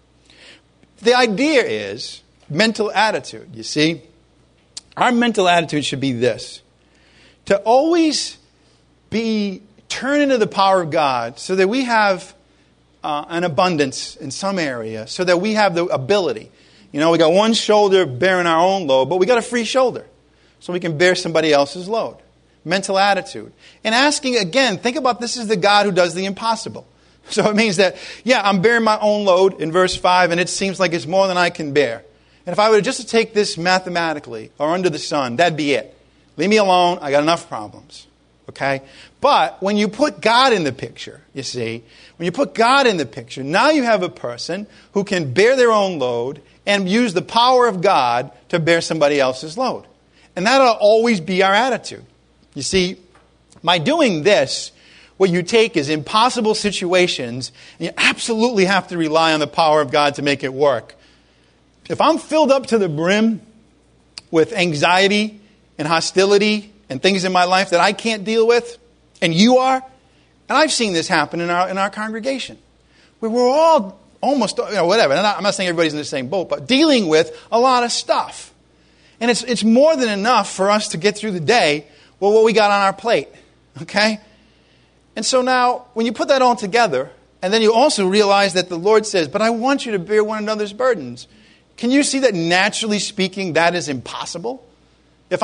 The idea is mental attitude, you see. Our mental attitude should be this: to always be turned into the power of God so that we have an abundance in some area, so that we have the ability. We got one shoulder bearing our own load, but we got a free shoulder so we can bear somebody else's load. Mental attitude. And asking again, think about this is the God who does the impossible. So it means that, I'm bearing my own load in verse 5, and it seems like it's more than I can bear. And if I were just to take this mathematically or under the sun, that'd be it. Leave me alone. I got enough problems. Okay? But when you put God in the picture, you see, when you put God in the picture, now you have a person who can bear their own load and use the power of God to bear somebody else's load. And that'll always be our attitude. You see, by doing this, what you take is impossible situations, and you absolutely have to rely on the power of God to make it work. If I'm filled up to the brim with anxiety and hostility and things in my life that I can't deal with, and you are, and I've seen this happen in our congregation, where we're all almost, whatever. I'm not saying everybody's in the same boat, but dealing with a lot of stuff. And it's more than enough for us to get through the day with what we got on our plate. Okay? And so now, when you put that all together, and then you also realize that the Lord says, but I want you to bear one another's burdens. Can you see that naturally speaking, that is impossible? If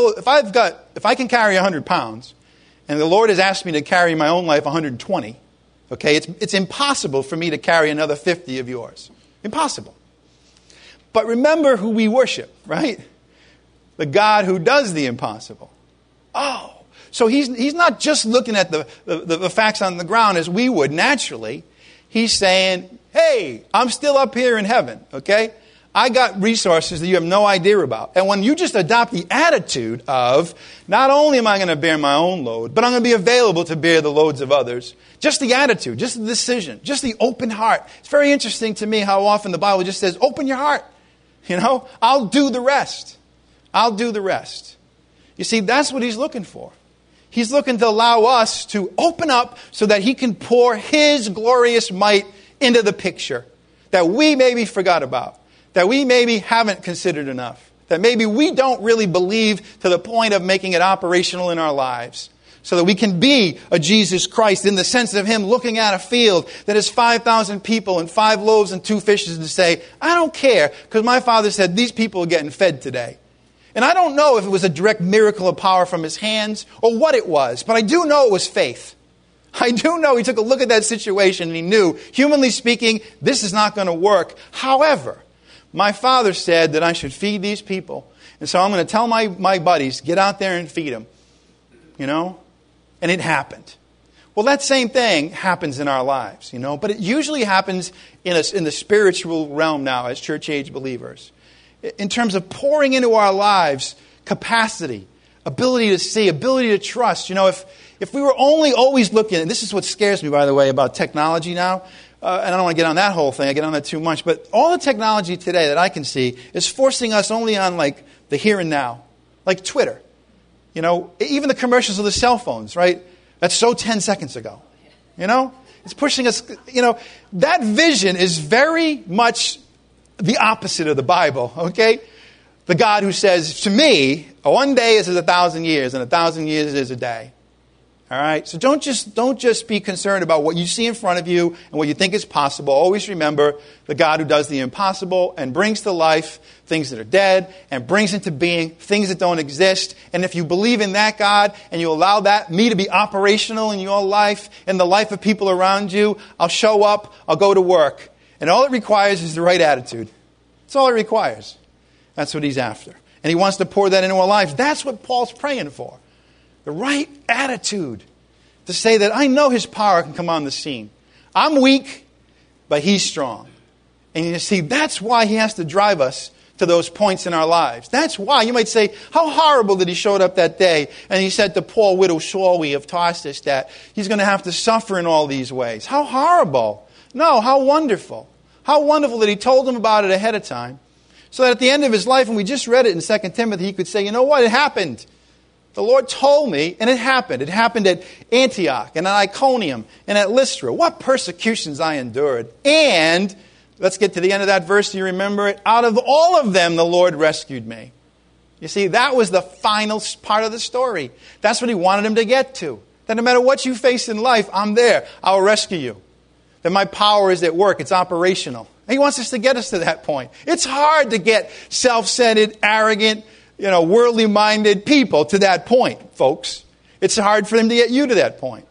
I can carry 100 pounds, and the Lord has asked me to carry my own life 120, okay, it's impossible for me to carry another 50 of yours. Impossible. But remember who we worship, right? The God who does the impossible. Oh, so he's not just looking at the facts on the ground as we would naturally. He's saying, hey, I'm still up here in heaven, okay? I got resources that you have no idea about. And when you just adopt the attitude of, not only am I going to bear my own load, but I'm going to be available to bear the loads of others. Just the attitude, just the decision, just the open heart. It's very interesting to me how often the Bible just says, open your heart. I'll do the rest. I'll do the rest. You see, that's what he's looking for. He's looking to allow us to open up so that he can pour his glorious might into the picture that we maybe forgot about, that we maybe haven't considered enough, that maybe we don't really believe to the point of making it operational in our lives, so that we can be a Jesus Christ in the sense of him looking at a field that has 5,000 people and 5 loaves and 2 fishes and say, I don't care, because my Father said these people are getting fed today. And I don't know if it was a direct miracle of power from his hands or what it was, but I do know it was faith. I do know he took a look at that situation and he knew, humanly speaking, this is not going to work. However, my Father said that I should feed these people. And so I'm going to tell my buddies, get out there and feed them. You know? And it happened. Well, that same thing happens in our lives, you know. But it usually happens in the spiritual realm now as church-age believers. In terms of pouring into our lives capacity, ability to see, ability to trust. You know, if we were only always looking, and this is what scares me, by the way, about technology now, and I don't want to get on that whole thing, I get on that too much, but all the technology today that I can see is forcing us only on, like, the here and now, like Twitter. You know, even the commercials of the cell phones, right? That's so 10 seconds ago. You know? It's pushing us, you know, that vision is very much the opposite of the Bible, okay? The God who says, to me, one day is as 1,000 years, and 1,000 years is a day. All right? So don't just be concerned about what you see in front of you and what you think is possible. Always remember the God who does the impossible and brings to life things that are dead and brings into being things that don't exist. And if you believe in that God and you allow me to be operational in your life and the life of people around you, I'll show up, I'll go to work. And all it requires is the right attitude. That's all it requires. That's what he's after. And he wants to pour that into our lives. That's what Paul's praying for. The right attitude to say that I know his power can come on the scene. I'm weak, but he's strong. And you see, that's why he has to drive us to those points in our lives. That's why. You might say, how horrible that he showed up that day and he said to poor widow Saul of Tarsus that he's going to have to suffer in all these ways. How horrible. No, how wonderful. How wonderful that he told him about it ahead of time. So that at the end of his life, and we just read it in 2 Timothy, he could say, you know what, it happened. The Lord told me, and it happened. It happened at Antioch, and at Iconium, and at Lystra. What persecutions I endured. And, let's get to the end of that verse, do you remember it? Out of all of them, the Lord rescued me. You see, that was the final part of the story. That's what he wanted him to get to. That no matter what you face in life, I'm there. I'll rescue you. That my power is at work. It's operational. And he wants us to get us to that point. It's hard to get self-centered, arrogant, worldly-minded people to that point, folks. It's hard for them to get you to that point.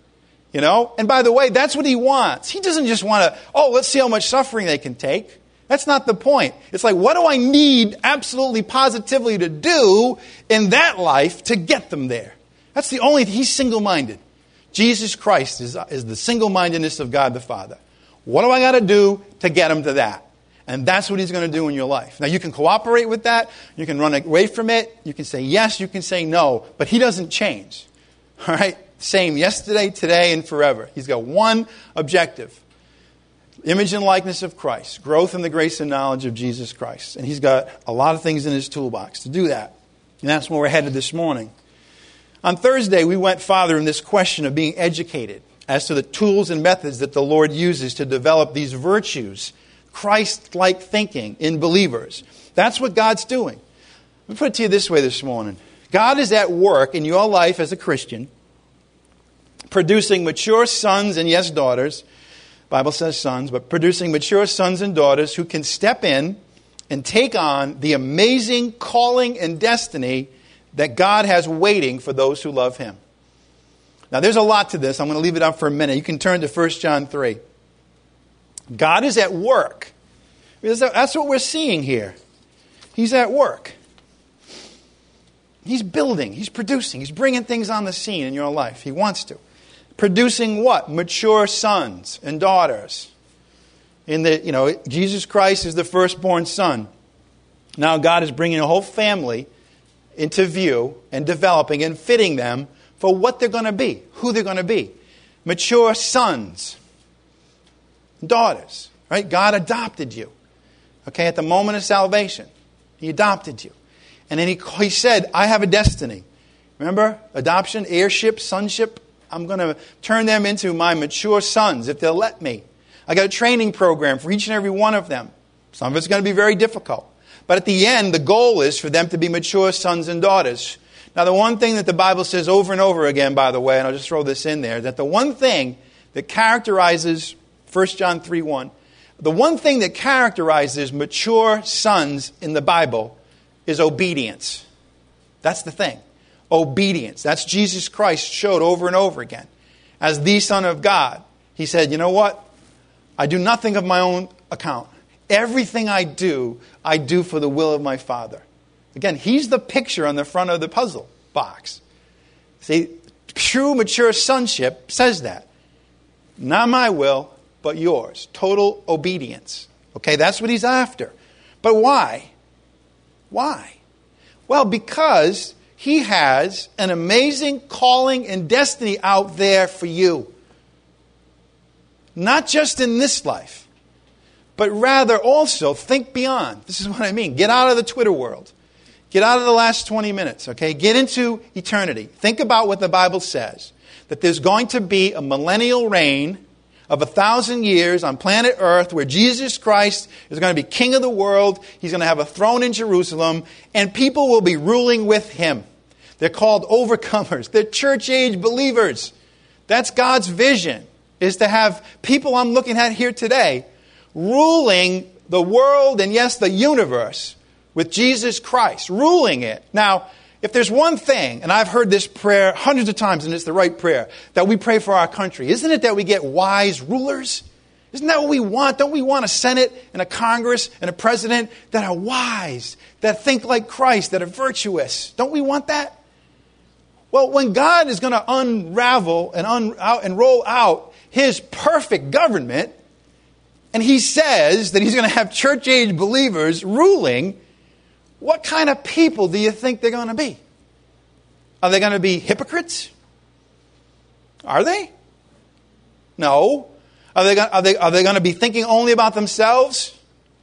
And by the way, that's what he wants. He doesn't just want to, let's see how much suffering they can take. That's not the point. It's like, what do I need absolutely positively to do in that life to get them there? That's the only, he's single-minded. Jesus Christ is the single-mindedness of God the Father. What do I got to do to get him to that? And that's what he's going to do in your life. Now, you can cooperate with that. You can run away from it. You can say yes. You can say no. But he doesn't change. All right? Same yesterday, today, and forever. He's got one objective. Image and likeness of Christ. Growth in the grace and knowledge of Jesus Christ. And he's got a lot of things in his toolbox to do that. And that's where we're headed this morning. On Thursday, we went farther in this question of being educated as to the tools and methods that the Lord uses to develop these virtues, Christ-like thinking in believers. That's what God's doing. Let me put it to you this way this morning. God is at work in your life as a Christian, producing mature sons and, yes, daughters. The Bible says sons, but producing mature sons and daughters who can step in and take on the amazing calling and destiny that God has waiting for those who love him. Now, there's a lot to this. I'm going to leave it up for a minute. You can turn to 1 John 3. God is at work. That's what we're seeing here. He's at work. He's building. He's producing. He's bringing things on the scene in your life. He wants to. Producing what? Mature sons and daughters. Jesus Christ is the firstborn son. Now God is bringing a whole family into view and developing and fitting them for what they're going to be, who they're going to be. Mature sons, daughters, right? God adopted you, okay, at the moment of salvation. He adopted you. And then he said, I have a destiny. Remember? Adoption, heirship, sonship. I'm going to turn them into my mature sons if they'll let me. I got a training program for each and every one of them. Some of it's going to be very difficult. But at the end, the goal is for them to be mature sons and daughters. Now, the one thing that the Bible says over and over again, by the way, and I'll just throw this in there, that the one thing that characterizes 1 John 3:1, the one thing that characterizes mature sons in the Bible is obedience. That's the thing. Obedience. That's Jesus Christ showed over and over again. as the Son of God, he said, you know what? I do nothing of my own account. Everything I do for the will of my Father. Again, he's the picture on the front of the puzzle box. See, true, mature sonship says that. Not my will, but yours. Total obedience. Okay, that's what he's after. But why? Why? Well, because he has an amazing calling and destiny out there for you. Not just in this life, but rather also think beyond. This is what I mean. Get out of the Twitter world. Get out of the last 20 minutes, okay? Get into eternity. Think about what the Bible says. That there's going to be a millennial reign of 1,000 years on planet Earth where Jesus Christ is going to be king of the world. He's going to have a throne in Jerusalem, and people will be ruling with him. They're called overcomers. They're church-age believers. That's God's vision, is to have people I'm looking at here today ruling the world and, yes, the universe with Jesus Christ, ruling it. Now, if there's one thing, and I've heard this prayer hundreds of times, and it's the right prayer, that we pray for our country, isn't it that we get wise rulers? Isn't that what we want? Don't we want a Senate and a Congress and a president that are wise, that think like Christ, that are virtuous? Don't we want that? Well, when God is going to unravel and roll out his perfect government, and he says that he's going to have church-age believers ruling, what kind of people do you think they're going to be? Are they going to be hypocrites? Are they? No. Are they going to be thinking only about themselves?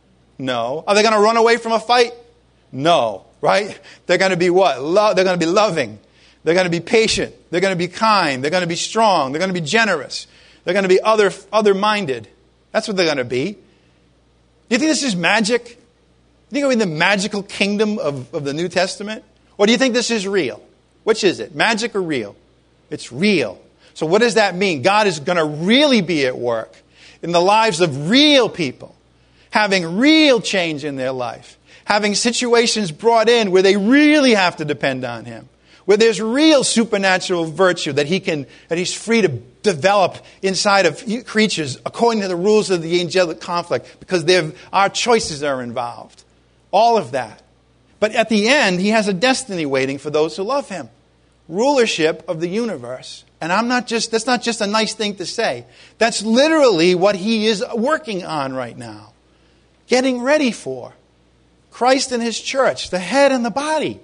No. Are they going to run away from a fight? No. Right? They're going to be what? They're going to be loving. They're going to be patient. They're going to be kind. They're going to be strong. They're going to be generous. They're going to be other-minded. That's what they're going to be. Do you think this is magic? Do you think we're in the magical kingdom of the New Testament? Or do you think this is real? Which is it? Magic or real? It's real. So what does that mean? God is going to really be at work in the lives of real people, having real change in their life, having situations brought in where they really have to depend on him, where there's real supernatural virtue that he's free to develop inside of creatures according to the rules of the angelic conflict, because our choices are involved. All of that. But at the end, he has a destiny waiting for those who love him. Rulership of the universe. And that's not just a nice thing to say. That's literally what he is working on right now. Getting ready for. Christ and his church, the head and the body.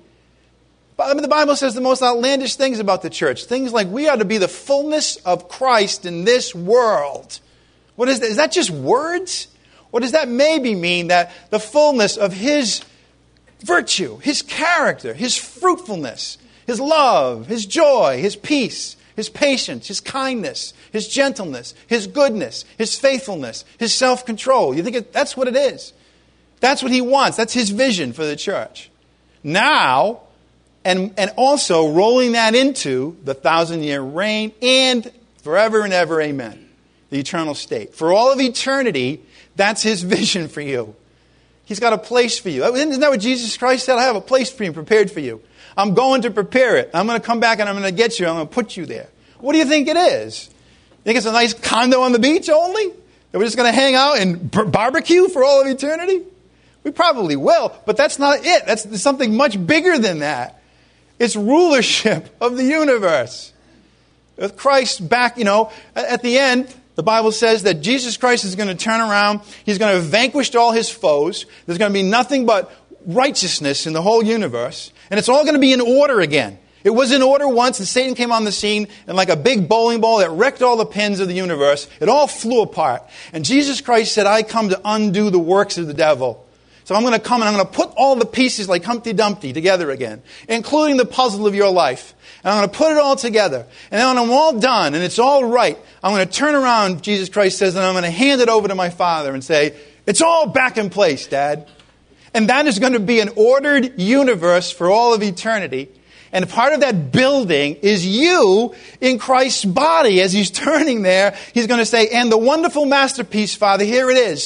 The Bible says the most outlandish things about the church. Things like we are to be the fullness of Christ in this world. What is that? Is that just words? Or does that maybe mean that the fullness of his virtue, his character, his fruitfulness, his love, his joy, his peace, his patience, his kindness, his gentleness, his goodness, his faithfulness, his self-control? You think that's what it is? That's what he wants. That's his vision for the church. Now, and also rolling that into the 1,000-year reign and forever and ever, amen, the eternal state. For all of eternity, that's his vision for you. He's got a place for you. Isn't that what Jesus Christ said? I have a place for you prepared for you. I'm going to prepare it. I'm going to come back and I'm going to get you. I'm going to put you there. What do you think it is? You think it's a nice condo on the beach only? That we're just going to hang out and barbecue for all of eternity? We probably will, but that's not it. That's something much bigger than that. It's rulership of the universe. With Christ back, at the end, the Bible says that Jesus Christ is going to turn around. He's going to have vanquished all his foes. There's going to be nothing but righteousness in the whole universe. And it's all going to be in order again. It was in order once, and Satan came on the scene, and like a big bowling ball that wrecked all the pins of the universe, it all flew apart. And Jesus Christ said, I come to undo the works of the devil. So I'm going to come and I'm going to put all the pieces like Humpty Dumpty together again, including the puzzle of your life. And I'm going to put it all together. And then when I'm all done and it's all right, I'm going to turn around, Jesus Christ says, and I'm going to hand it over to my Father and say, it's all back in place, Dad. And that is going to be an ordered universe for all of eternity. And part of that building is you in Christ's body. As he's turning there, he's going to say, and the wonderful masterpiece, Father, here it is.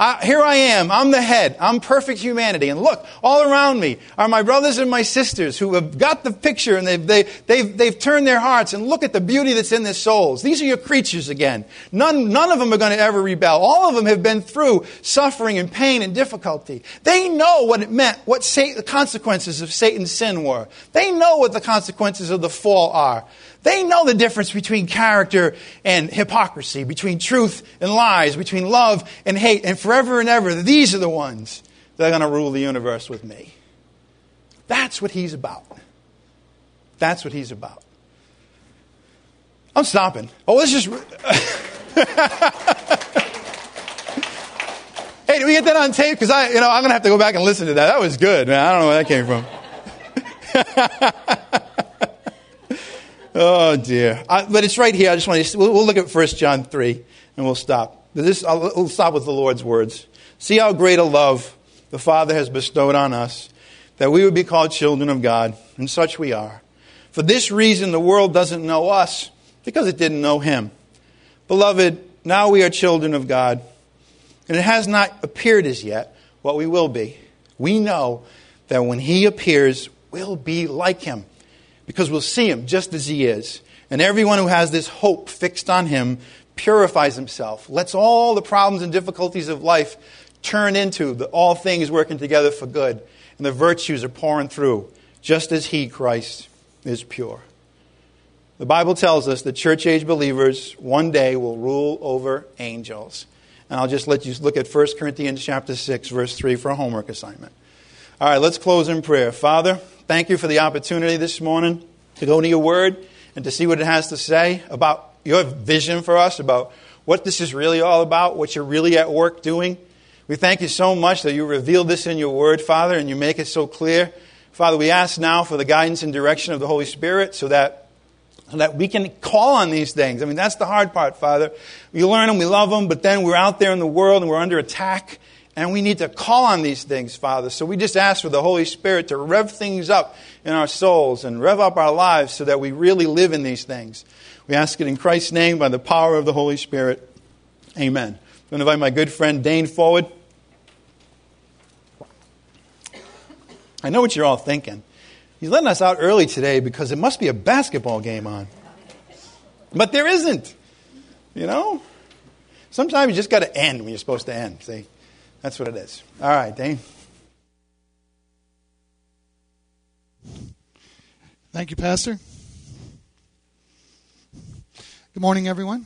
Here I am. I'm the head. I'm perfect humanity. And look, all around me are my brothers and my sisters who have got the picture and they've turned their hearts and look at the beauty that's in their souls. These are your creatures again. None of them are going to ever rebel. All of them have been through suffering and pain and difficulty. They know what it meant, what the consequences of Satan's sin were. They know what the consequences of the fall are. They know the difference between character and hypocrisy, between truth and lies, between love and hate. And forever and ever, these are the ones that are going to rule the universe with me. That's what he's about. That's what he's about. I'm stopping. Oh, let's just... Hey, did we get that on tape? Because I'm going to have to go back and listen to that. That was good, man. I don't know where that came from. Oh, dear. But it's right here. I just want to... We'll look at 1 John 3, and we'll stop. We'll stop with the Lord's words. See how great a love the Father has bestowed on us, that we would be called children of God, and such we are. For this reason, the world doesn't know us, because it didn't know Him. Beloved, now we are children of God, and it has not appeared as yet what we will be. We know that when He appears, we'll be like Him, because we'll see Him just as He is. And everyone who has this hope fixed on Him purifies himself, lets all the problems and difficulties of life turn into all things working together for good, and the virtues are pouring through, just as He, Christ, is pure. The Bible tells us that church-age believers one day will rule over angels. And I'll just let you look at 1 Corinthians chapter 6, verse 3 for a homework assignment. All right, let's close in prayer. Father, thank you for the opportunity this morning to go to your word and to see what it has to say about your vision for us, about what this is really all about, what you're really at work doing. We thank you so much that you revealed this in your word, Father, and you make it so clear. Father, we ask now for the guidance and direction of the Holy Spirit so that we can call on these things. I mean, that's the hard part, Father. We learn them, we love them, but then we're out there in the world and we're under attack. And we need to call on these things, Father. So we just ask for the Holy Spirit to rev things up in our souls and rev up our lives so that we really live in these things. We ask it in Christ's name by the power of the Holy Spirit. Amen. I'm going to invite my good friend Dane forward. I know what you're all thinking. He's letting us out early today because there must be a basketball game on. But there isn't. You know? Sometimes you just got to end when you're supposed to end. See? That's what it is. All right, Dane. Thank you, Pastor. Good morning, everyone.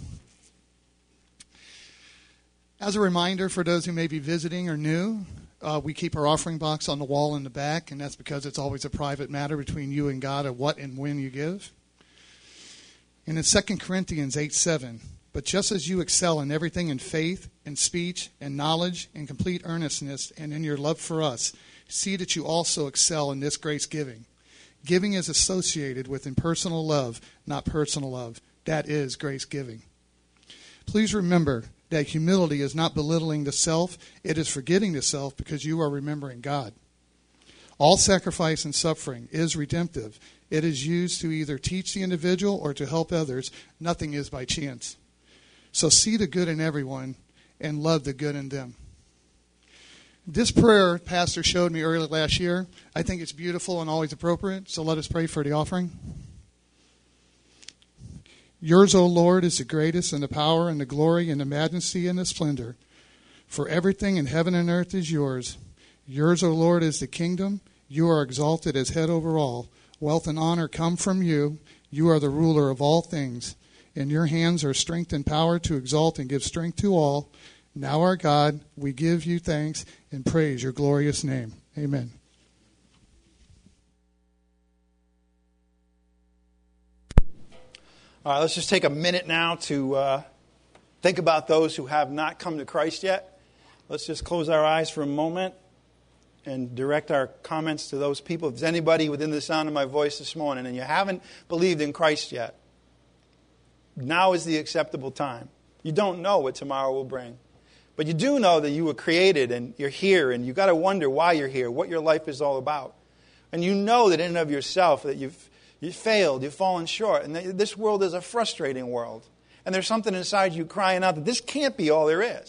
As a reminder for those who may be visiting or new, we keep our offering box on the wall in the back, and that's because it's always a private matter between you and God of what and when you give. And in 2 Corinthians 8:7, but just as you excel in everything in faith, in speech, and knowledge, and complete earnestness, and in your love for us, see that you also excel in this grace giving. Giving is associated with impersonal love, not personal love. That is grace giving. Please remember that humility is not belittling the self. It is forgetting the self because you are remembering God. All sacrifice and suffering is redemptive. It is used to either teach the individual or to help others. Nothing is by chance. So see the good in everyone and love the good in them. This prayer Pastor showed me early last year. I think it's beautiful and always appropriate. So let us pray for the offering. Yours, O Lord, is the greatest, and the power, and the glory, and the majesty, and the splendor. For everything in heaven and earth is yours. Yours, O Lord, is the kingdom. You are exalted as head over all. Wealth and honor come from you. You are the ruler of all things. In your hands are strength and power to exalt and give strength to all. Now, our God, we give you thanks and praise your glorious name. Amen. All right, let's just take a minute now to think about those who have not come to Christ yet. Let's just close our eyes for a moment and direct our comments to those people. If there's anybody within the sound of my voice this morning and you haven't believed in Christ yet, now is the acceptable time. You don't know what tomorrow will bring. But you do know that you were created and you're here, and you've got to wonder why you're here, what your life is all about. And you know that in and of yourself that you've failed, you've fallen short, and this world is a frustrating world. And there's something inside you crying out that this can't be all there is.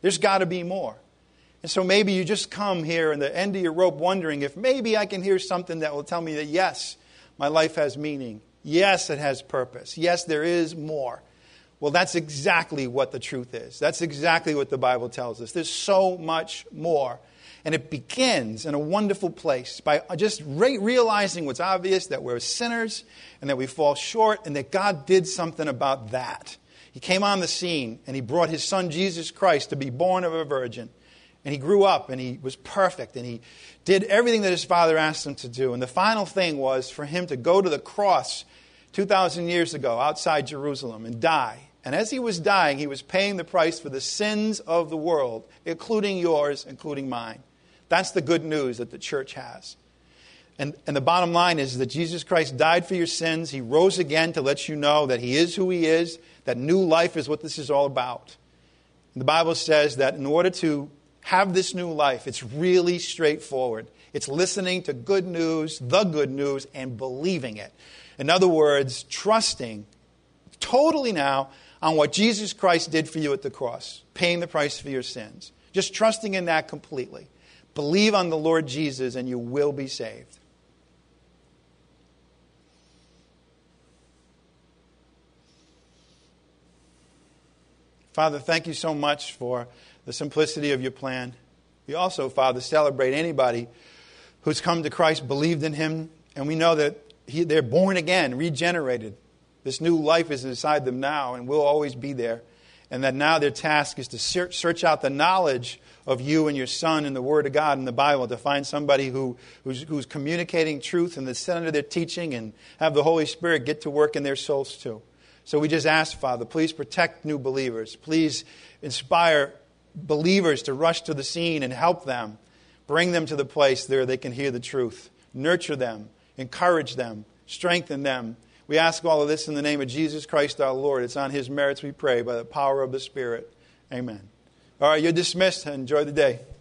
There's got to be more. And so maybe you just come here in the end of your rope wondering if maybe I can hear something that will tell me that yes, my life has meaning. Yes, it has purpose. Yes, there is more. Well, that's exactly what the truth is. That's exactly what the Bible tells us. There's so much more. And it begins in a wonderful place by just realizing what's obvious, that we're sinners and that we fall short and that God did something about that. He came on the scene and He brought His Son Jesus Christ to be born of a virgin. And He grew up and He was perfect and He did everything that His Father asked Him to do. And the final thing was for Him to go to the cross 2,000 years ago outside Jerusalem and die. And as He was dying, He was paying the price for the sins of the world, including yours, including mine. That's the good news that the church has. And the bottom line is that Jesus Christ died for your sins. He rose again to let you know that He is who He is, that new life is what this is all about. And the Bible says that in order to have this new life, it's really straightforward. It's listening to good news, the good news, and believing it. In other words, trusting totally now on what Jesus Christ did for you at the cross, paying the price for your sins. Just trusting in that completely. Believe on the Lord Jesus and you will be saved. Father, thank you so much for the simplicity of your plan. We also, Father, celebrate anybody who's come to Christ, believed in Him, and we know that they're born again, regenerated. This new life is inside them now and will always be there. And that now their task is to search out the knowledge of you and your Son and the Word of God in the Bible, to find somebody who's communicating truth in the center of their teaching, and have the Holy Spirit get to work in their souls too. So we just ask, Father, please protect new believers. Please inspire believers to rush to the scene and help them. Bring them to the place there they can hear the truth. Nurture them. Encourage them. Strengthen them. We ask all of this in the name of Jesus Christ our Lord. It's on His merits we pray by the power of the Spirit. Amen. All right, you're dismissed. Enjoy the day.